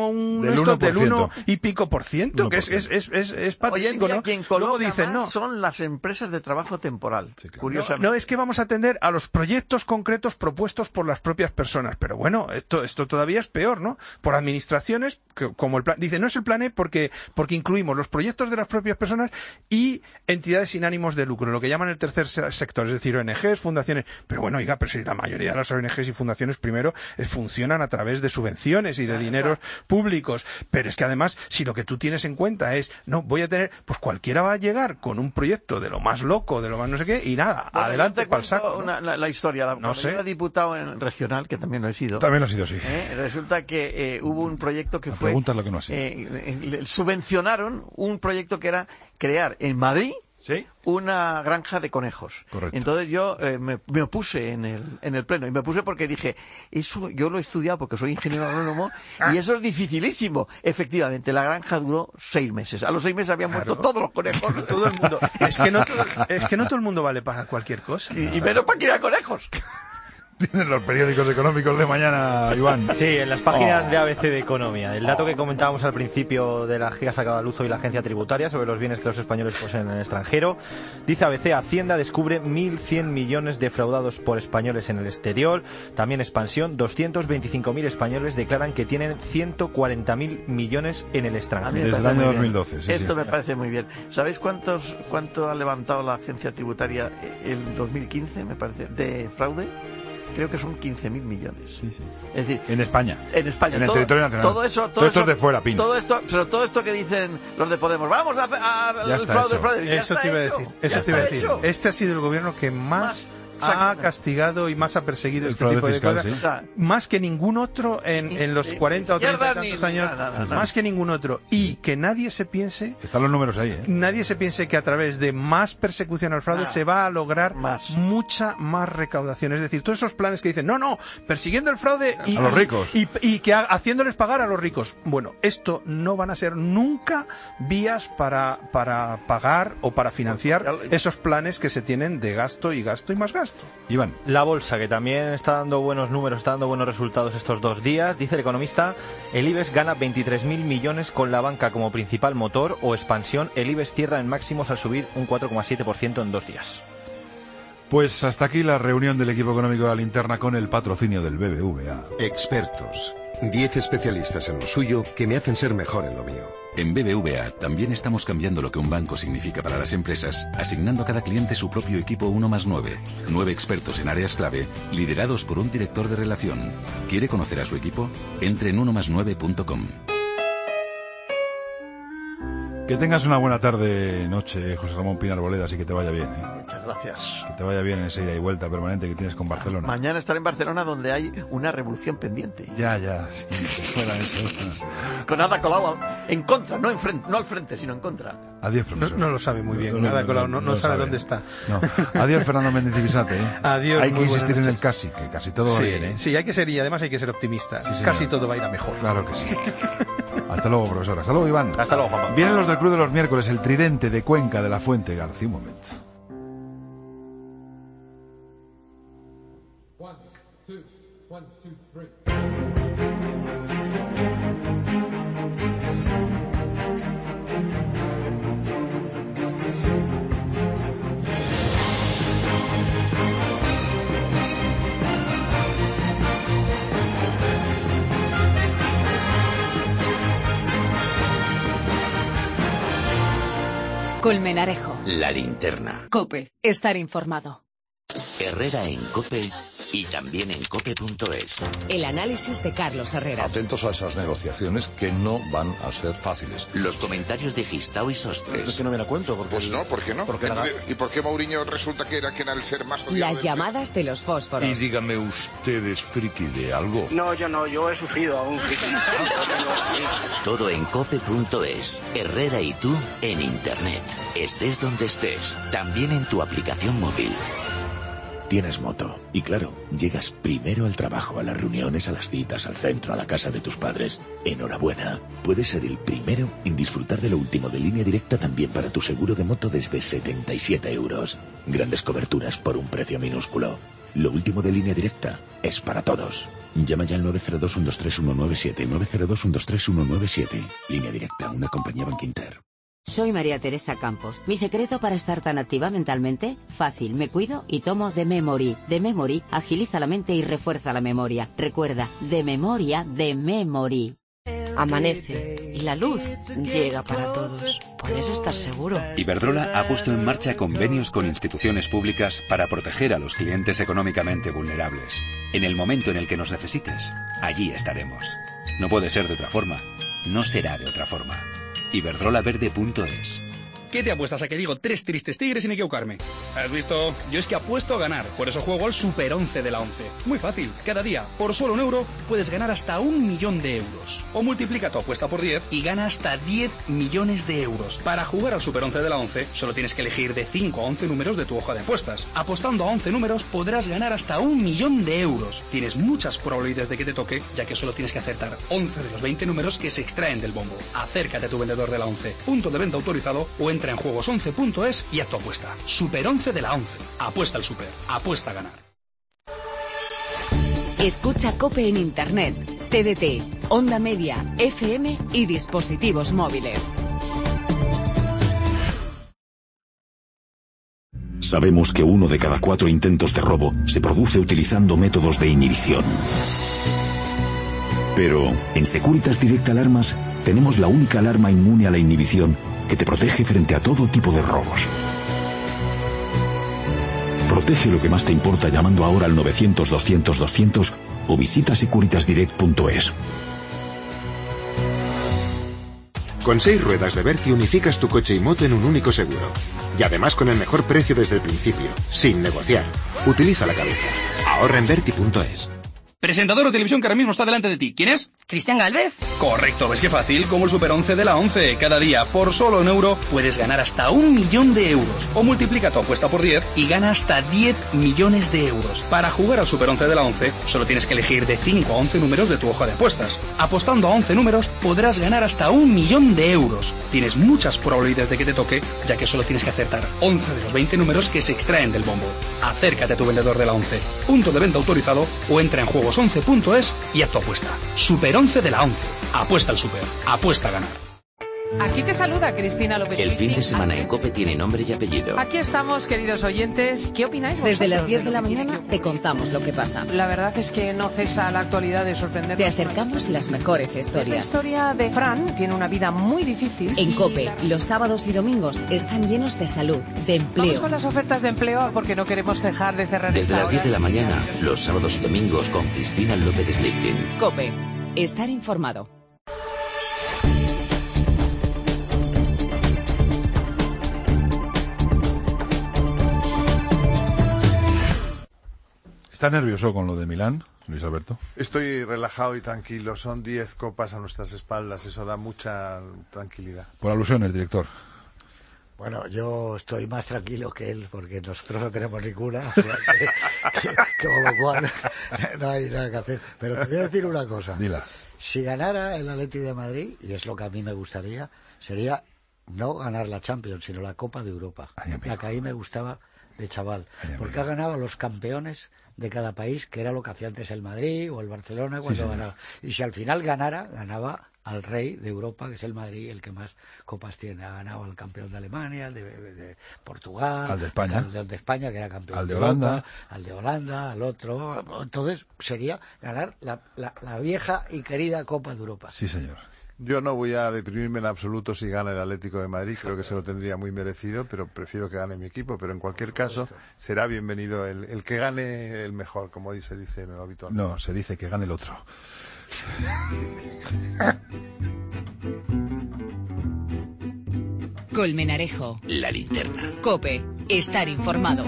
del 1 y pico por ciento, que es patético. Hoy en día, ¿no? quien coloca luego dicen, más son las empresas de trabajo temporal, curiosamente. No, es que vamos a atender a los proyectos concretos propuestos por las propias personas. Pero bueno, esto todavía es peor, ¿no? Por administraciones, como el plan, dice, no es el plan E porque incluimos los proyectos de las propias personas y entidades sin ánimos de lucro, lo que llaman el tercer sector, es decir, ONGs, fundaciones. Pero bueno, oiga, pero si la mayoría de las ONGs y fundaciones primero funcionan a través de subvenciones y de dineros públicos. Pero es que además, si lo que tú tienes en cuenta es, no, voy a tener, pues cualquiera va a llegar con un proyecto de lo más loco, de lo más no sé qué, y nada, bueno, adelante para el saco, ¿no? La historia, no sé. Yo era diputado en regional, que también lo he sido. También lo he sido, sí. Resulta que hubo un proyecto que fue... Preguntas lo que no ha sido. Subvencionaron un proyecto que era crear en Madrid una granja de conejos. Correcto. Entonces yo me opuse en el pleno, y me opuse porque dije, eso yo lo he estudiado porque soy ingeniero agrónomo y eso es dificilísimo. Efectivamente, la granja duró 6 meses. A los 6 meses habían muerto todos los conejos. Todo el mundo. Es que no todo el mundo vale para cualquier cosa. Y menos para criar conejos. Tienes los periódicos económicos de mañana, Iván. Sí, en las páginas de ABC de Economía. El dato que comentábamos al principio de la que ha sacado a luz hoy la agencia tributaria sobre los bienes que los españoles poseen en el extranjero. Dice ABC, Hacienda descubre 1.100 millones defraudados por españoles en el exterior. También Expansión, 225.000 españoles declaran que tienen 140.000 millones en el extranjero. Desde el año 2012. Sí, Esto me parece muy bien. ¿Sabéis cuánto ha levantado la agencia tributaria en 2015, me parece, de fraude? Creo que son 15.000 millones. Sí, sí. Es decir, en España. En España. En el territorio nacional. Todo esto es de fuera, Pino. Todo esto que dicen los de Podemos, vamos a hacer fraude. Eso te iba a decir. Este ha sido el gobierno que más ha castigado y más ha perseguido este tipo de cosas. ¿Sí? Más que ningún otro en los 40 o 30 tantos años. Más que ningún otro. Y que nadie se piense... Están los números ahí, ¿eh? Nadie se piense que a través de más persecución al fraude se va a lograr mucha más recaudación. Es decir, todos esos planes que dicen, no, persiguiendo el fraude a los ricos. Y que haciéndoles pagar a los ricos. Bueno, esto no van a ser nunca vías para pagar o para financiar esos planes que se tienen de gasto y más gasto. Iván. La bolsa, que también está dando buenos números, está dando buenos resultados estos 2 días. Dice el economista, el IBEX gana 23.000 millones con la banca como principal motor. O Expansión, el IBEX cierra en máximos al subir un 4,7% en 2 días. Pues hasta aquí la reunión del equipo económico de la linterna con el patrocinio del BBVA. Expertos. 10 especialistas en lo suyo que me hacen ser mejor en lo mío. En BBVA también estamos cambiando lo que un banco significa para las empresas, asignando a cada cliente su propio equipo 1+9. 9 expertos en áreas clave, liderados por un director de relación. ¿Quiere conocer a su equipo? Entre en 1+9.com. Que tengas una buena tarde, noche, José Ramón Pinar Boledas, y que te vaya bien, ¿eh? Muchas gracias. Que te vaya bien en esa ida y vuelta permanente que tienes con Barcelona. Mañana estaré en Barcelona, donde hay una revolución pendiente. Ya, sí, fuera eso. Con Ada Colau en contra, no al frente, sino en contra. Adiós, profesor. No lo sabe muy bien. Ada Colau no sabe dónde está. No. Adiós, Fernando Méndez y Bisate, ¿eh? Adiós. Hay que insistir en el casi, que casi todo va bien, ¿eh? Sí, hay que ser, y además hay que ser optimista. Sí, casi todo va a ir a mejor. Claro que sí. Hasta luego, profesor. Hasta luego, Iván. Hasta luego, Juanpa. Vienen los del Club de los Miércoles, el tridente de Cuenca de la Fuente García. Un momento. 1, 2, 1, 2, 3. Colmenarejo. La linterna. COPE. Estar informado. Herrera en COPE y también en COPE.es. El análisis de Carlos Herrera. Atentos a esas negociaciones que no van a ser fáciles. Los comentarios de Gistao y Sostres. Es que no me la cuento. Pues no, ¿por qué no? ¿Y por qué Mourinho resulta que era el ser más odiado? Las llamadas de los fósforos. Y díganme ustedes, friki de algo. No, yo he sufrido a un friki. Todo en COPE.es. Herrera y tú en Internet. Estés donde estés. También en tu aplicación móvil. Tienes moto y claro, llegas primero al trabajo, a las reuniones, a las citas, al centro, a la casa de tus padres. Enhorabuena, puedes ser el primero en disfrutar de lo último de Línea Directa también para tu seguro de moto desde 77 euros. Grandes coberturas por un precio minúsculo. Lo último de Línea Directa es para todos. Llama ya al 902-123-197, 902-123-197. Línea Directa, una compañía Bankinter. Soy María Teresa Campos. ¿Mi secreto para estar tan activa mentalmente? Fácil, me cuido y tomo The Memory. The Memory agiliza la mente y refuerza la memoria. Recuerda, The Memory. Amanece y la luz llega para todos. Puedes estar seguro. Iberdrola ha puesto en marcha convenios con instituciones públicas para proteger a los clientes económicamente vulnerables. En el momento en el que nos necesites, allí estaremos. No puede ser de otra forma. No será de otra forma. Iberdrolaverde.es. ¿Qué te apuestas a que digo 3 tristes tigres sin equivocarme? ¿Has visto? Yo es que apuesto a ganar, por eso juego al Super 11 de la 11. Muy fácil, cada día, por solo €1, puedes ganar hasta 1 millón de euros. O multiplica tu apuesta por 10 y gana hasta 10 millones de euros. Para jugar al Super 11 de la 11, solo tienes que elegir de 5 a 11 números de tu hoja de apuestas. Apostando a 11 números, podrás ganar hasta 1 millón de euros. Tienes muchas probabilidades de que te toque, ya que solo tienes que acertar 11 de los 20 números que se extraen del bombo. Acércate a tu vendedor de la 11, punto de venta autorizado, o entra en juegos11.es y haz tu apuesta. Super 11 de la 11. Apuesta al Super. Apuesta a ganar. Escucha COPE en Internet, TDT, onda media, FM y dispositivos móviles. Sabemos que 1 de cada 4 intentos de robo se produce utilizando métodos de inhibición. Pero en Securitas Direct Alarmas tenemos la única alarma inmune a la inhibición que te protege frente a todo tipo de robos. Protege lo que más te importa llamando ahora al 900-200-200 o visita securitasdirect.es. Con 6 ruedas de Berti unificas tu coche y moto en un único seguro. Y además con el mejor precio desde el principio, sin negociar. Utiliza la cabeza. Ahorra en Berti.es. Presentador de televisión que ahora mismo está delante de ti. ¿Quién es? Cristian Galvez. Correcto, ves qué fácil, como el Super 11 de la 11. Cada día, por solo €1, puedes ganar hasta 1 millón de euros. O multiplica tu apuesta por 10 y gana hasta 10 millones de euros. Para jugar al Super 11 de la 11, solo tienes que elegir de 5 a 11 números de tu hoja de apuestas. Apostando a 11 números, podrás ganar hasta 1 millón de euros. Tienes muchas probabilidades de que te toque, ya que solo tienes que acertar 11 de los 20 números que se extraen del bombo. Acércate a tu vendedor de la 11. Punto de venta autorizado o entra en juegos11.es y haz tu apuesta. Super 11 de la 11. Apuesta al Super. Apuesta a ganar. Aquí te saluda Cristina López. El fin de semana en COPE tiene nombre y apellido. Aquí estamos, queridos oyentes. ¿Qué opináis vosotros? Desde las 10 de la mañana te contamos lo que pasa. La verdad es que no cesa la actualidad de sorprendernos. Te acercamos las mejores historias. La historia de Fran tiene una vida muy difícil. En COPE, los sábados y domingos están llenos de salud, de empleo. Vamos con las ofertas de empleo porque no queremos dejar de cerrar. Desde las 10 de la mañana, los sábados y domingos con Cristina López Slichting. COPE, estar informado. ¿Está nervioso con lo de Milán, Luis Alberto? Estoy relajado y tranquilo. Son 10 copas a nuestras espaldas. Eso da mucha tranquilidad. Por alusiones, director. Bueno, yo estoy más tranquilo que él porque nosotros no tenemos ninguna. O sea que con lo cual no hay nada que hacer. Pero te voy a decir una cosa. Dila. Si ganara el Atlético de Madrid, y es lo que a mí me gustaría, sería no ganar la Champions, sino la Copa de Europa. La que a mí me gustaba de chaval. Porque ha ganado a los campeones de cada país, que era lo que hacía antes el Madrid o el Barcelona cuando ganaba. Y si al final ganaba al rey de Europa, que es el Madrid, el que más copas tiene. Ha ganado al campeón de Alemania, al de Portugal, al de España, que era campeón al de Europa, Holanda, al de Holanda, al otro. Entonces sería ganar la vieja y querida Copa de Europa. Sí, señor. Yo no voy a deprimirme en absoluto si gana el Atlético de Madrid, creo que se lo tendría muy merecido, pero prefiero que gane mi equipo. Pero en cualquier caso, será bienvenido el que gane el mejor, como se dice habitualmente. No, se dice que gane el otro. Colmenarejo. La linterna. COPE, estar informado.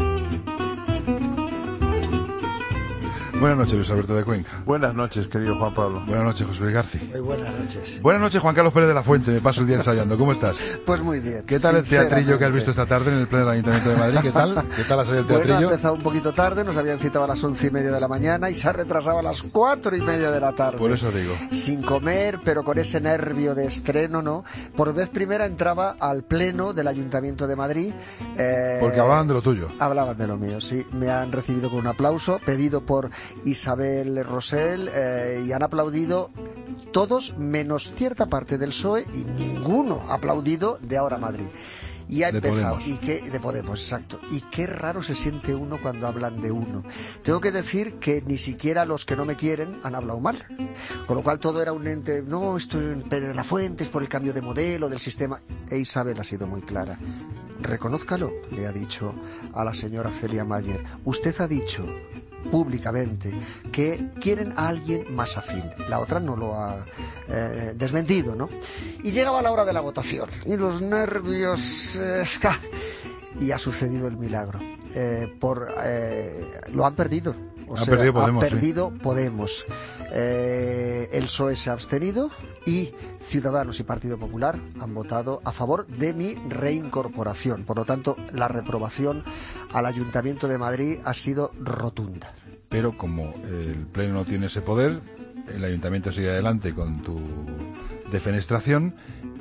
Buenas noches, Luis Alberto de Cuenca. Buenas noches, querido Juan Pablo. Buenas noches, José Luis García. Muy buenas noches. Buenas noches, Juan Carlos Pérez de la Fuente. Me paso el día ensayando. ¿Cómo estás? Pues muy bien. ¿Qué tal el teatrillo que has visto esta tarde en el Pleno del Ayuntamiento de Madrid? ¿Qué tal? ¿Qué tal ha salido el teatrillo? Bueno, ha empezado un poquito tarde, nos habían citado a las 11:30 de la mañana y se ha retrasado a las 4:30 de la tarde. Por eso digo. Sin comer, pero con ese nervio de estreno, ¿no? Por vez primera entraba al Pleno del Ayuntamiento de Madrid. Porque hablaban de lo tuyo. Hablaban de lo mío, sí. Me han recibido con un aplauso, pedido por Isabel Rosell, y han aplaudido todos menos cierta parte del PSOE y ninguno ha aplaudido de Ahora Madrid. Y ha empezado, de Podemos, exacto. Y qué raro se siente uno cuando hablan de uno. Tengo que decir que ni siquiera los que no me quieren han hablado mal. Con lo cual todo era un ente, no, esto en Pedro de la Fuente es por el cambio de modelo del sistema. E Isabel ha sido muy clara. Reconózcalo, le ha dicho a la señora Celia Mayer. Usted ha dicho públicamente que quieren a alguien más afín. La otra no lo ha desmentido, ¿no? Y llegaba la hora de la votación y los nervios y ha sucedido el milagro. Lo han perdido. Podemos, ha perdido Podemos. El PSOE se ha abstenido y Ciudadanos y Partido Popular han votado a favor de mi reincorporación. Por lo tanto, la reprobación al Ayuntamiento de Madrid ha sido rotunda. Pero como el Pleno no tiene ese poder, el Ayuntamiento sigue adelante con tu defenestración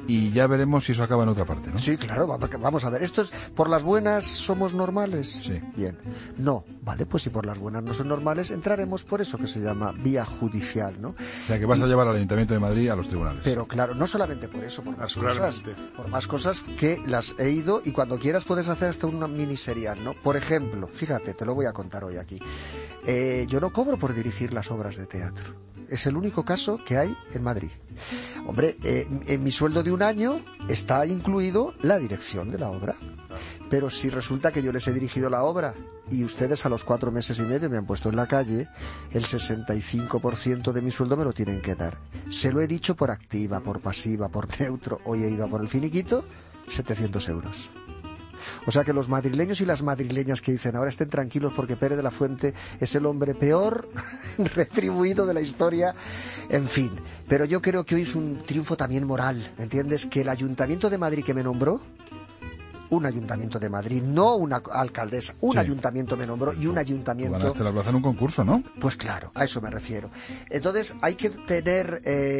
y ya veremos si eso acaba en otra parte, ¿no? Sí, claro, vamos a ver. ¿Esto es por las buenas somos normales? Sí. Bien. No, vale, pues si por las buenas no son normales, entraremos por eso que se llama vía judicial, ¿no? O sea, que vas a llevar al Ayuntamiento de Madrid a los tribunales. Pero claro, no solamente por eso, por más cosas que las he ido, y cuando quieras puedes hacer hasta una mini serial, ¿no? Por ejemplo, fíjate, te lo voy a contar hoy aquí. Yo no cobro por dirigir las obras de teatro. Es el único caso que hay en Madrid. Hombre, en mi sueldo de un año está incluido la dirección de la obra. Pero si resulta que yo les he dirigido la obra y ustedes a los 4 meses y medio me han puesto en la calle, el 65% de mi sueldo me lo tienen que dar. Se lo he dicho por activa, por pasiva, por neutro. Hoy he ido a por el finiquito, 700 euros. O sea que los madrileños y las madrileñas que dicen ahora estén tranquilos porque Pérez de la Fuente es el hombre peor retribuido de la historia, en fin. Pero yo creo que hoy es un triunfo también moral, ¿me entiendes? Que el Ayuntamiento de Madrid que me nombró, un Ayuntamiento de Madrid, no una alcaldesa, un ayuntamiento me nombró y un ayuntamiento... Ganaste la plaza en un concurso, ¿no? Pues claro, a eso me refiero. Entonces hay que tener...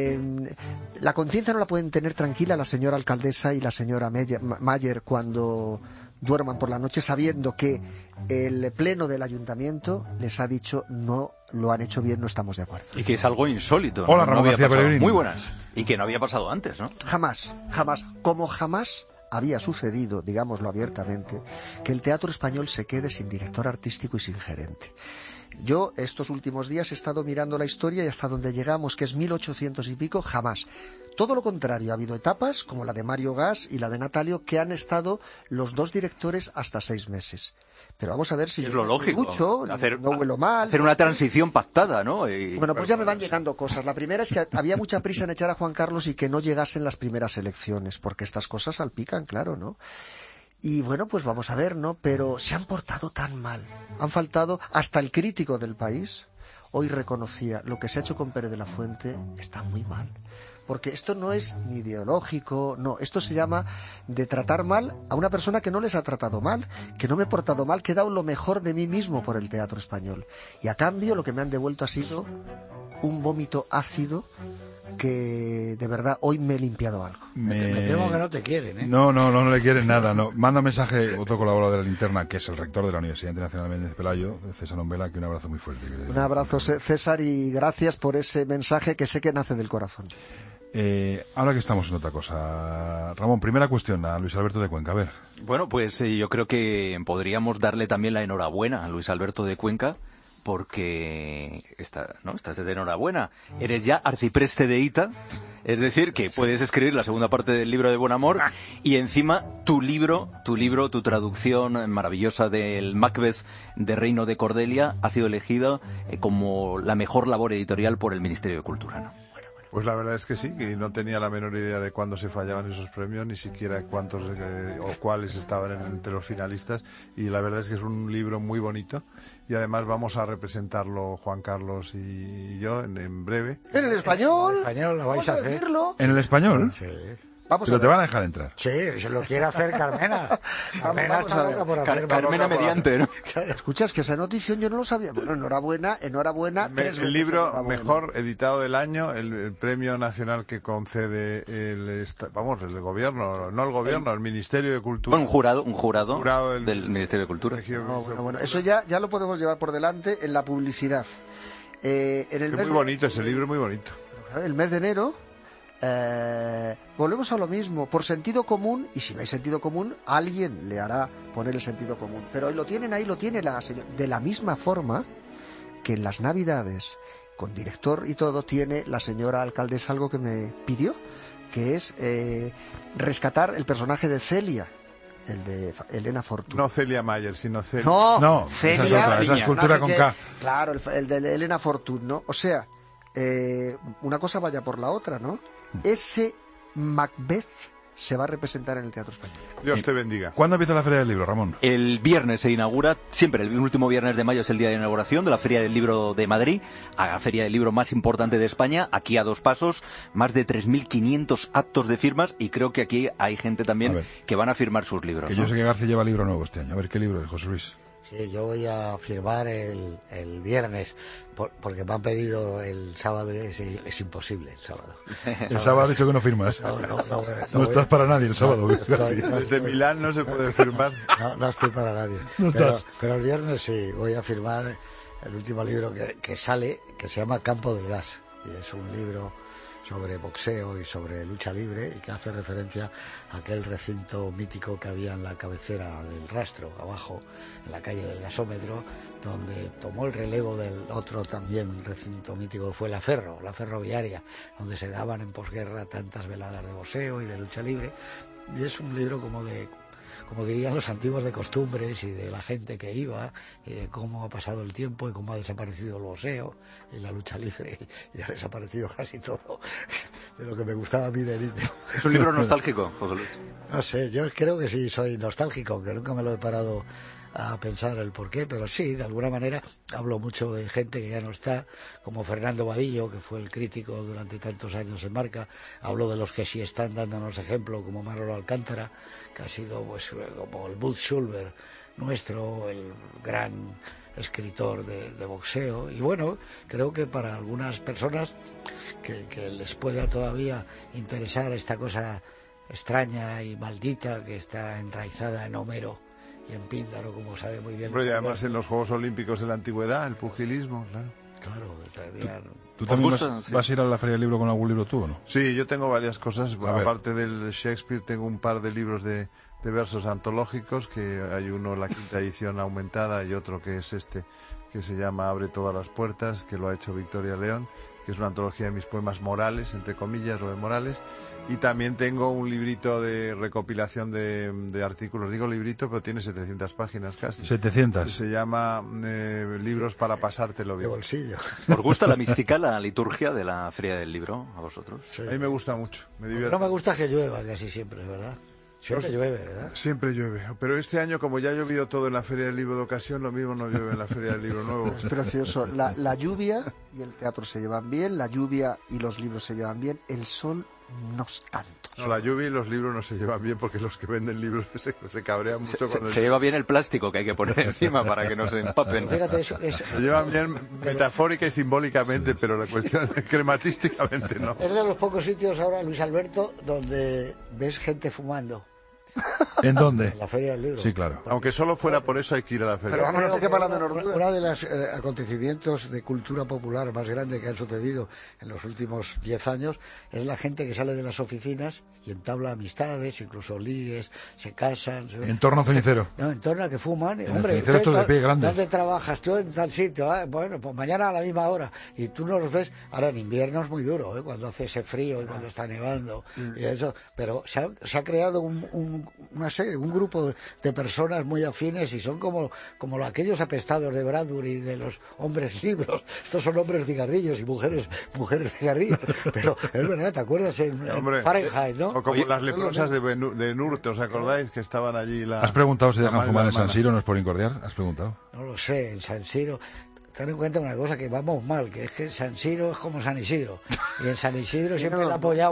la conciencia no la pueden tener tranquila la señora alcaldesa y la señora Mayer cuando duerman por la noche sabiendo que el pleno del ayuntamiento les ha dicho no lo han hecho bien, no estamos de acuerdo. Y que es algo insólito. Hola, Ramón García Pellegrini. Muy buenas. Y que no había pasado antes, ¿no? Jamás. Como jamás había sucedido, digámoslo abiertamente, que el teatro español se quede sin director artístico y sin gerente. Yo estos últimos días he estado mirando la historia y hasta donde llegamos, que es 1800 y pico, jamás. Todo lo contrario, ha habido etapas, como la de Mario Gas y la de Natalio, que han estado los dos directores hasta 6 meses. Pero vamos a ver si... Es lo lógico. Mucho, no huelo mal. Hacer una transición pactada, ¿no? Bueno, pues ya me van llegando cosas. La primera es que había mucha prisa en echar a Juan Carlos y que no llegasen las primeras elecciones, porque estas cosas salpican, claro, ¿no? Y bueno, pues vamos a ver, ¿no? Pero se han portado tan mal. Han faltado hasta el crítico del país. Hoy reconocía lo que se ha hecho con Pérez de la Fuente está muy mal. Porque esto no es ni ideológico, no. Esto se llama de tratar mal a una persona que no les ha tratado mal, que no me he portado mal, que he dado lo mejor de mí mismo por el teatro español. Y a cambio lo que me han devuelto ha sido un vómito ácido que de verdad hoy me he limpiado algo. Me temo que no te quieren, ¿eh? No le quieren nada. No. Manda un mensaje otro colaborador de la Linterna, que es el rector de la Universidad Internacional Méndez Pelayo, César Ombela, que un abrazo muy fuerte. Un abrazo, César, y gracias por ese mensaje que sé que nace del corazón. Ahora que estamos en otra cosa, Ramón, primera cuestión a Luis Alberto de Cuenca, a ver. Bueno, pues yo creo que podríamos darle también la enhorabuena a Luis Alberto de Cuenca, porque estás de enhorabuena. Eres ya arcipreste de Ita, es decir, que puedes escribir la segunda parte del libro de Buen Amor y encima tu traducción maravillosa del Macbeth de Reino de Cordelia ha sido elegida como la mejor labor editorial por el Ministerio de Cultura, ¿no? Pues la verdad es que sí, que no tenía la menor idea de cuándo se fallaban esos premios, ni siquiera cuántos o cuáles estaban entre los finalistas, y la verdad es que es un libro muy bonito, y además vamos a representarlo Juan Carlos y yo en breve. ¿En el español? En el español lo vais a hacer. ¿En el español? Sí. Pero te van a dejar entrar. Sí, se lo quiere hacer Carmena. Carmena está loca por hacer. Carmena mediante, ¿no? Escuchas que esa notición yo no lo sabía. Bueno, enhorabuena. El libro mejor editado del año, el premio nacional que concede el gobierno, no el gobierno, el Ministerio de Cultura. Un jurado del Ministerio de Cultura. Bueno, eso ya lo podemos llevar por delante en la publicidad. Muy bonito ese libro, muy bonito. El mes de enero. Volvemos a lo mismo, por sentido común, y si no hay sentido común, alguien le hará poner el sentido común. Pero ahí lo tiene la señora. De la misma forma que en las Navidades, con director y todo, tiene la señora alcaldesa algo que me pidió, que es rescatar el personaje de Celia, el de Elena Fortune. No Celia Mayer, sino Celia. No, Celia. Esa es cultura con K. Claro, el de Elena Fortune, ¿no? O sea, una cosa vaya por la otra, ¿no? Ese Macbeth se va a representar en el Teatro Español. Dios te bendiga. ¿Cuándo empieza la Feria del Libro, Ramón? El viernes se inaugura, siempre el último viernes de mayo es el día de inauguración de la Feria del Libro de Madrid, a la Feria del Libro más importante de España, aquí a 2 pasos, más de 3.500 actos de firmas, y creo que aquí hay gente también que van a firmar sus libros. Que yo sé que García lleva libro nuevo este año. A ver, ¿qué libro es, José Luis? Sí, yo voy a firmar el viernes, porque me han pedido el sábado y es imposible el sábado. El sábado has dicho que no firmas. No estás para nadie el sábado. Desde Milán no se puede firmar. No estoy para nadie. No pero el viernes sí, voy a firmar el último libro que sale, que se llama Campo del Gas. Y es un libro sobre boxeo y sobre lucha libre y que hace referencia a aquel recinto mítico que había en la cabecera del Rastro, abajo, en la calle del Gasómetro, donde tomó el relevo del otro también recinto mítico que fue la ferroviaria, donde se daban en posguerra tantas veladas de boxeo y de lucha libre. Y es un libro como dirían los antiguos, de costumbres y de la gente que iba, y de cómo ha pasado el tiempo y cómo ha desaparecido el boxeo y la lucha libre, y ha desaparecido casi todo de lo que me gustaba a mí de niño. ¿Es un libro nostálgico, José Luis? No sé, yo creo que sí soy nostálgico, aunque nunca me lo he parado a pensar el porqué, pero sí, de alguna manera hablo mucho de gente que ya no está, como Fernando Vadillo, que fue el crítico durante tantos años en Marca. Hablo de los que sí están dándonos ejemplo, como Manolo Alcántara, que ha sido pues como el Bud Schulber nuestro, el gran escritor de boxeo. Y bueno, creo que para algunas personas que les pueda todavía interesar esta cosa extraña y maldita que está enraizada en Homero y en Píndaro, como sabe muy bien. Pero y además en los Juegos Olímpicos de la Antigüedad, el pugilismo, claro. Claro, todavía... ¿Tú también vas a ir a la Feria del Libro con algún libro tú o no? Sí, yo tengo varias cosas. Aparte del Shakespeare, tengo un par de libros de versos antológicos, que hay uno, la quinta edición aumentada, y otro que es este, que se llama Abre todas las puertas, que lo ha hecho Victoria León, que es una antología de mis poemas morales, entre comillas, lo de Morales. Y también tengo un librito de recopilación de artículos. Digo librito, pero tiene 700 páginas casi. 700. Se llama Libros para pasártelo bien. De bolsillo. ¿Os gusta la mística, la liturgia de la Feria del Libro, a vosotros? Sí. A mí me gusta mucho, me divierte. No me gusta que llueva casi siempre, ¿verdad? Siempre llueve, ¿verdad? Siempre llueve. Pero este año, como ya ha llovido todo en la Feria del Libro de ocasión, lo mismo no llueve en la Feria del Libro Nuevo. Es precioso. La lluvia y el teatro se llevan bien, la lluvia y los libros se llevan bien, el sol no tanto. No, la lluvia y los libros no se llevan bien, porque los que venden libros se cabrean mucho. Se lleva bien el plástico que hay que poner encima para que no se empapen. Fíjate, eso... Se llevan bien metafórica y simbólicamente, sí. Pero la cuestión es crematísticamente no. Es de los pocos sitios ahora, Luis Alberto, donde ves gente fumando. ¿En dónde? En la Feria del Libro. Sí, claro. Aunque solo fuera por eso hay que ir a la feria. Pero no te quepa la menor duda. Uno de los acontecimientos de cultura popular más grandes que han sucedido en los últimos 10 años es la gente que sale de las oficinas y entabla amistades, incluso ligues, se casan. En torno a cenicero. No, en torno a que fuman. En Hombre, el cenicero estos de pie grandes. ¿dónde trabajas? Tú en tal sitio. Bueno, pues mañana a la misma hora. Y tú no los ves. Ahora en invierno es muy duro, cuando hace ese frío y cuando está nevando. Y eso. Pero se ha creado un grupo de personas muy afines, y son como aquellos apestados de Bradbury, de los hombres libros. Estos son hombres cigarrillos y mujeres cigarrillos. Pero es verdad, ¿te acuerdas en Fahrenheit, no? O como las leprosas de Nurte, ¿os acordáis? Que estaban allí ¿Has preguntado si dejan fumar en San Siro? ¿No es por incordiar? ¿Has preguntado? No lo sé, en San Siro... Ten en cuenta una cosa, que vamos mal, que es que San Siro es como San Isidro. Y en San Isidro siempre le ha apoyado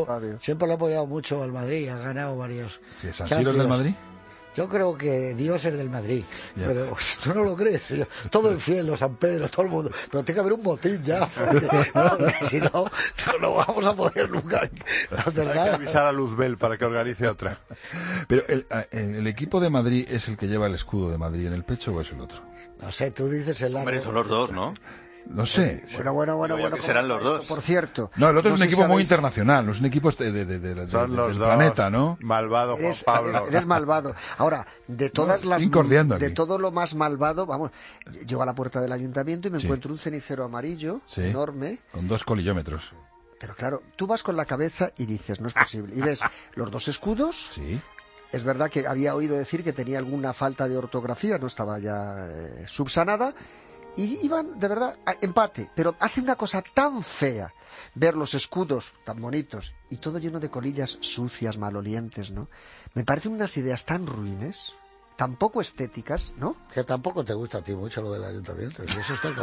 mucho al Madrid, ha ganado varios. ¿Sí, San Siro es del Madrid? Yo creo que Dios es del Madrid, pero tú no lo crees. Todo el cielo, San Pedro, todo el mundo. Pero tiene que haber un motín ya, porque si no vamos a poder nunca hacer nada. Hay que avisar a Luzbel para que organice otra. Pero el equipo de Madrid es el que lleva el escudo de Madrid en el pecho, ¿o es el otro? No sé, tú dices el Hombre, son los dos, ¿no? No sé. Bueno. Serán los dos. Por cierto. No, el otro es un equipo muy internacional, no es un equipo del planeta, ¿no? Malvado, Juan Pablo. Eres malvado. Ahora, de todas de todo lo más malvado, vamos, llego a la puerta del ayuntamiento y me encuentro un cenicero amarillo, enorme. Con 2 colillómetros. Pero claro, tú vas con la cabeza y dices, no es posible. Y ves los dos escudos. Sí. Es verdad que había oído decir que tenía alguna falta de ortografía, no estaba ya subsanada. Y iban, de verdad, a empate. Pero hace una cosa tan fea ver los escudos tan bonitos y todo lleno de colillas sucias, malolientes, ¿no? Me parecen unas ideas tan ruines tampoco estéticas, ¿no? Que tampoco te gusta a ti mucho lo del ayuntamiento. Y eso está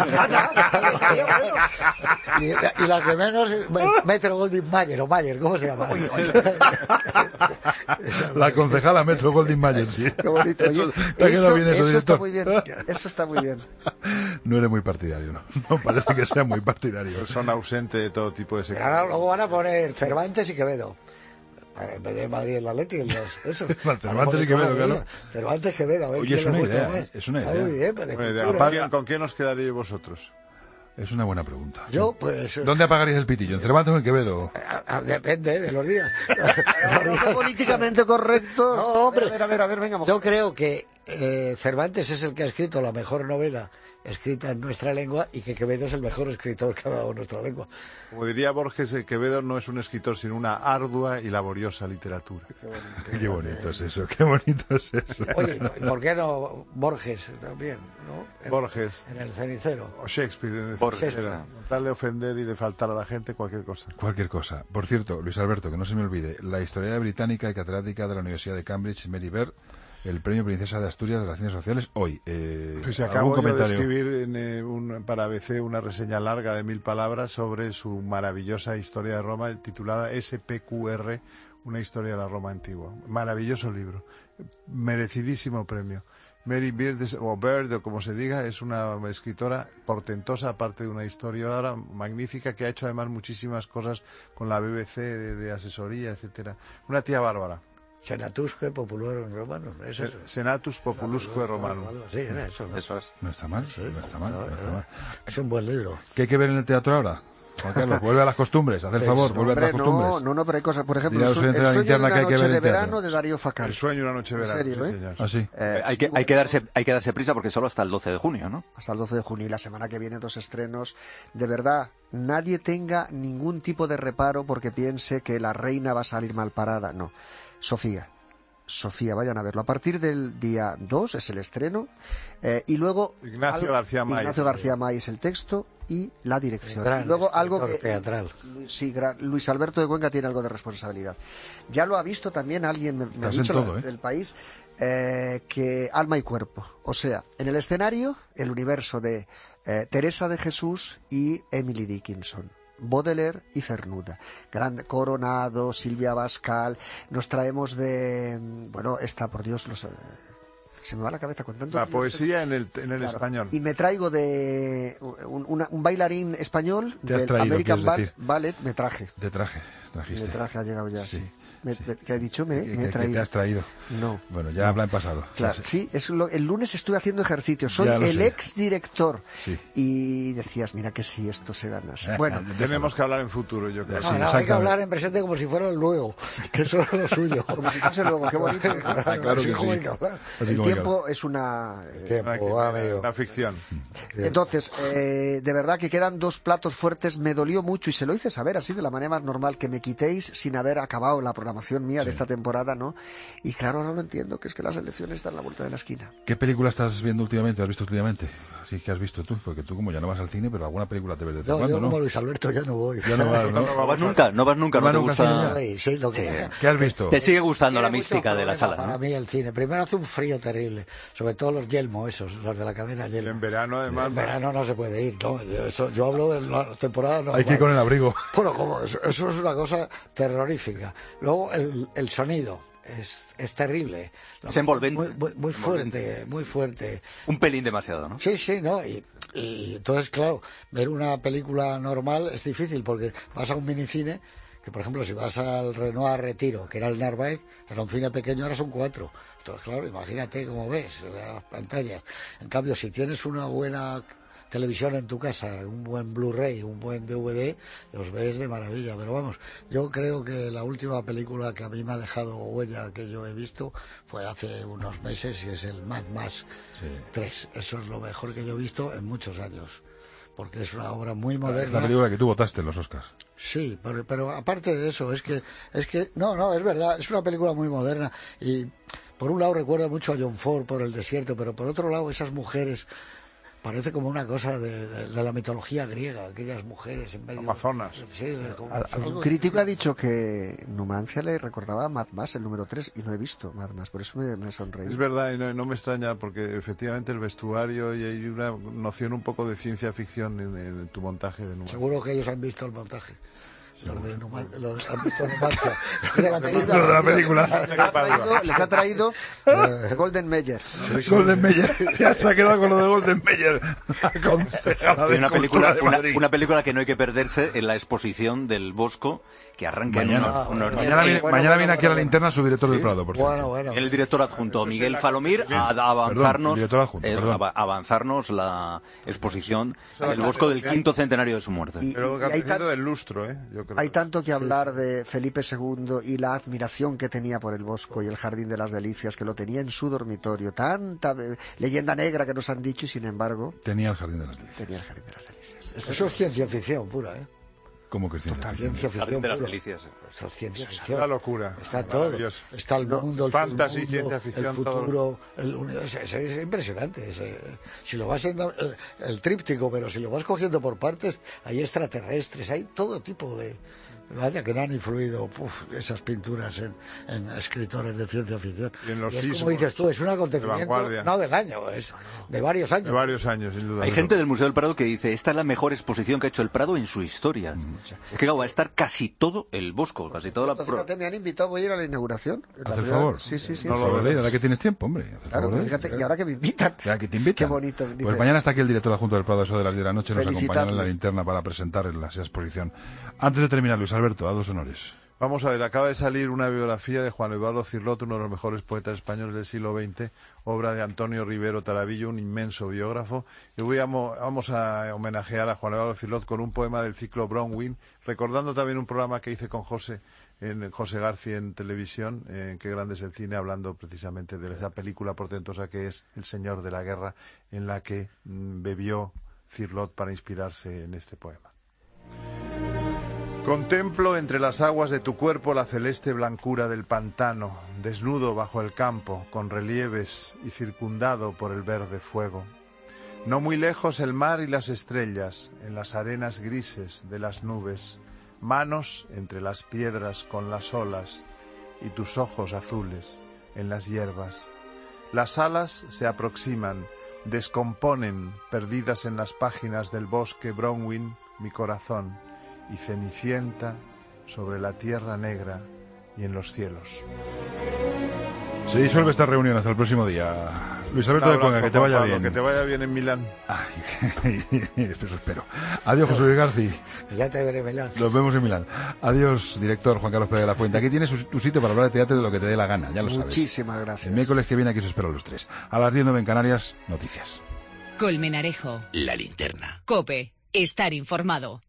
y la que menos, Metro Goldwyn Mayer, o Mayer, ¿cómo se llama? La concejala Metro Goldwyn Mayer, sí. Qué bonito. Oye, eso está muy bien. Eso está muy bien. No eres muy partidario, ¿no? No parece que sea muy partidario. Son ausentes de todo tipo de sectores. Pero ahora luego van a poner Cervantes y Quevedo. En vez de Madrid en la Leti, Cervantes y Quevedo, claro. Cervantes, Quevedo, a ver. Oye, es una idea, es una idea. Muy bien, ¿Con quién os quedaríais vosotros? Es una buena pregunta. Yo, pues... ¿Dónde apagaríais el pitillo? ¿En Cervantes o en Quevedo? Depende de los días. Políticamente correcto. No, hombre. A ver, venga. Yo creo que Cervantes es el que ha escrito la mejor novela escrita en nuestra lengua y que Quevedo es el mejor escritor que ha dado nuestra lengua. Como diría Borges, Quevedo no es un escritor, sino una ardua y laboriosa literatura. Qué bonito es eso, qué bonito es eso. Oye, ¿por qué no Borges también, no? Borges. En el Cenicero. O Shakespeare en el Borges. Cenicero. Tal de ofender y de faltar a la gente, cualquier cosa. Cualquier cosa. Por cierto, Luis Alberto, que no se me olvide, la historiadora británica y catedrática de la Universidad de Cambridge, Mary Beard, el premio Princesa de Asturias de las Ciencias Sociales, hoy. Pues acabo yo de escribir para ABC una reseña larga de 1000 palabras sobre su maravillosa historia de Roma, titulada SPQR, una historia de la Roma antigua. Maravilloso libro, merecidísimo premio. Mary Beard, o Bird, o como se diga, es una escritora portentosa, aparte de una historiadora magnífica, que ha hecho además muchísimas cosas con la BBC de asesoría, etcétera. Una tía bárbara. Senatusque Populurum Romanum. Senatus Populusque Romanum. Sí, era eso. ¿No? Eso es. No está mal, sí, no está mal. Es un buen libro. ¿Qué hay que ver en el teatro ahora? Juan Carlos, vuelve a las costumbres, haz el favor, vuelve a las costumbres. No, pero hay cosas, por ejemplo, el sueño de una noche de verano de Darío Faccal. El sueño de una noche de verano, ¿En serio, sí, señor. ¿Ah, sí? Hay que darse prisa porque solo hasta el 12 de junio, ¿no? Hasta el 12 de junio y la semana que viene 2 estrenos. De verdad, nadie tenga ningún tipo de reparo porque piense que la reina va a salir mal parada. No. Sofía, vayan a verlo. A partir del día 2 es el estreno y luego Ignacio García May es el texto y la dirección. Gran, y luego algo que teatral. Sí, Luis Alberto de Cuenca tiene algo de responsabilidad. Ya lo ha visto también alguien, me ha dicho todo, del país, que Alma y Cuerpo. O sea, en el escenario, el universo de Teresa de Jesús y Emily Dickinson. Baudelaire y Cernuda. Coronado, Silvia Bascal. Nos traemos por Dios, se me va la cabeza con tanto. La poesía en el español. Y me traigo de un bailarín español del American Ballet, me traje. Trajiste. Me traje, ha llegado ya, sí. ¿Qué ha dicho? Me he traído. ¿Qué te has traído? No. Bueno, ya habla en pasado. Claro, sí, el lunes estuve haciendo ejercicio. Soy el exdirector. Sí. Y decías, mira que si esto se gana. Bueno, tenemos que hablar en futuro, yo creo. Hay que hablar en presente como si fuera el luego, que eso es lo suyo. Como si fuese luego, qué bonito. Claro que sí. Hay que hablar. El tiempo es una ficción. Entonces, de verdad que quedan 2 platos fuertes. Me dolió mucho y se lo hice saber así de la manera más normal, que me quitéis sin haber acabado la programación mía de esta temporada, ¿no? Y claro, ahora lo entiendo, que es que las elecciones están a la vuelta de la esquina. ¿Qué película estás viendo últimamente? ¿Has visto últimamente? Sí, ¿qué has visto tú? Porque tú como ya no vas al cine, pero alguna película te ves de vez en cuando, ¿no? Yo como Luis Alberto ya no voy. Ya no vas, ¿no? No vas nunca, no te gusta. ¿Qué has visto? Te sigue gustando la mística de la sala, ¿no? Para mí el cine. Primero hace un frío terrible, sobre todo los Yelmo, los de la cadena Yelmo. En verano, además. En verano no se puede ir, ¿no? Yo hablo de la temporada normal. Hay que ir con el abrigo. Bueno, eso es una cosa terrorífica. Luego el sonido es terrible. Es envolvente. Muy fuerte, muy fuerte. Un pelín demasiado, ¿no? Sí, ¿no? Y entonces, claro, ver una película normal es difícil porque vas a un minicine, que por ejemplo si vas al Renoir Retiro, que era el Narváez, era un cine pequeño, ahora son 4. Entonces, claro, imagínate cómo ves las pantallas. En cambio, si tienes una buena televisión en tu casa, un buen Blu-ray, un buen DVD, los ves de maravilla. Pero vamos, yo creo que la última película que a mí me ha dejado huella que yo he visto fue hace unos meses y es el Mad Max 3. Eso es lo mejor que yo he visto en muchos años, porque es una obra muy moderna. La película que tú votaste en los Oscars. Sí, pero aparte de eso, es que no, es verdad, es una película muy moderna y por un lado recuerda mucho a John Ford por El desierto, pero por otro lado esas mujeres parece como una cosa de la mitología griega, aquellas mujeres en medio... Amazonas. Sí, Un crítico ha dicho que Numancia le recordaba a Mad Max, el número 3, y no he visto Mad Max, por eso me sonreí. Es verdad, y no me extraña, porque efectivamente el vestuario y hay una noción un poco de ciencia ficción en tu montaje de Numancia. Seguro que ellos han visto el montaje. Los han visto Numancia. Los de la película. Les ha traído Golden Meyer. Golden Meyer. Ya se ha quedado con lo de Golden Meyer. Una película que no hay que perderse en la exposición del Bosco, que arranca mañana viene aquí a la linterna su director del Prado, por cierto. El director adjunto, Miguel Falomir, a avanzarnos la exposición del Bosco del quinto centenario de su muerte. Pero del lustro, yo creo. Hay tanto que hablar de Felipe II y la admiración que tenía por el Bosco y el Jardín de las Delicias, que lo tenía en su dormitorio. Tanta leyenda negra que nos han dicho y, sin embargo... Tenía el Jardín de las Delicias. Tenía el Jardín de las Delicias. Eso es ciencia ficción pura, ¿eh? ¿Cómo que ciencia ficción? De las delicias. Eso es ciencia ficción. Una locura. Está todo. Está el mundo, el fantasy, mundo, ciencia ficción, el futuro, el universo. Es impresionante. Si lo vas en el tríptico, pero si lo vas cogiendo por partes, hay extraterrestres, hay todo tipo de... Vaya que no han influido esas pinturas en escritores de ciencia ficción. Y en los es como dices tú, es un acontecimiento no del año, es de varios años. De varios años, sin duda. Hay gente del Museo del Prado que dice, esta es la mejor exposición que ha hecho el Prado en su historia. Es que va a estar casi todo el Bosco, casi toda la... Fíjate, me han invitado, voy a ir a la inauguración. Haz el favor. Sí. No lo veis, ahora que tienes tiempo, hombre. Claro, fíjate, y ahora que me invitan. Ya que te invitan. Qué bonito. Pues mañana está aquí el director adjunto del Prado, eso de las 10 de la noche, nos acompañará en la linterna para presentar la exposición. Antes de terminar, Luis Alberto, a 2 honores. Vamos a ver, acaba de salir una biografía de Juan Eduardo Cirlot, uno de los mejores poetas españoles del siglo XX, obra de Antonio Rivero Tarabillo, un inmenso biógrafo. Y vamos a homenajear a Juan Eduardo Cirlot con un poema del ciclo Bronwyn, recordando también un programa que hice con José García en televisión, Qué grande es el cine, hablando precisamente de esa película portentosa que es El Señor de la Guerra, en la que bebió Cirlot para inspirarse en este poema. Contemplo entre las aguas de tu cuerpo la celeste blancura del pantano, desnudo bajo el campo, con relieves y circundado por el verde fuego. No muy lejos el mar y las estrellas, en las arenas grises de las nubes, manos entre las piedras con las olas, y tus ojos azules en las hierbas. Las alas se aproximan, descomponen, perdidas en las páginas del bosque Bronwyn, mi corazón, y cenicienta sobre la tierra negra y en los cielos. Se disuelve esta reunión hasta el próximo día. Luis Alberto de Cuenca, que te vaya bien. Que te vaya bien en Milán. Eso espero. Adiós, José Luis García. Ya te veré en Milán. Nos vemos en Milán. Adiós, director Juan Carlos Pérez de la Fuente. Aquí tienes tu sitio para hablar de teatro de lo que te dé la gana, ya lo sabes. Muchísimas gracias. El miércoles que viene aquí os espero a los 3. A las 10:09 en Canarias, noticias. Colmenarejo. La linterna. COPE. Estar informado.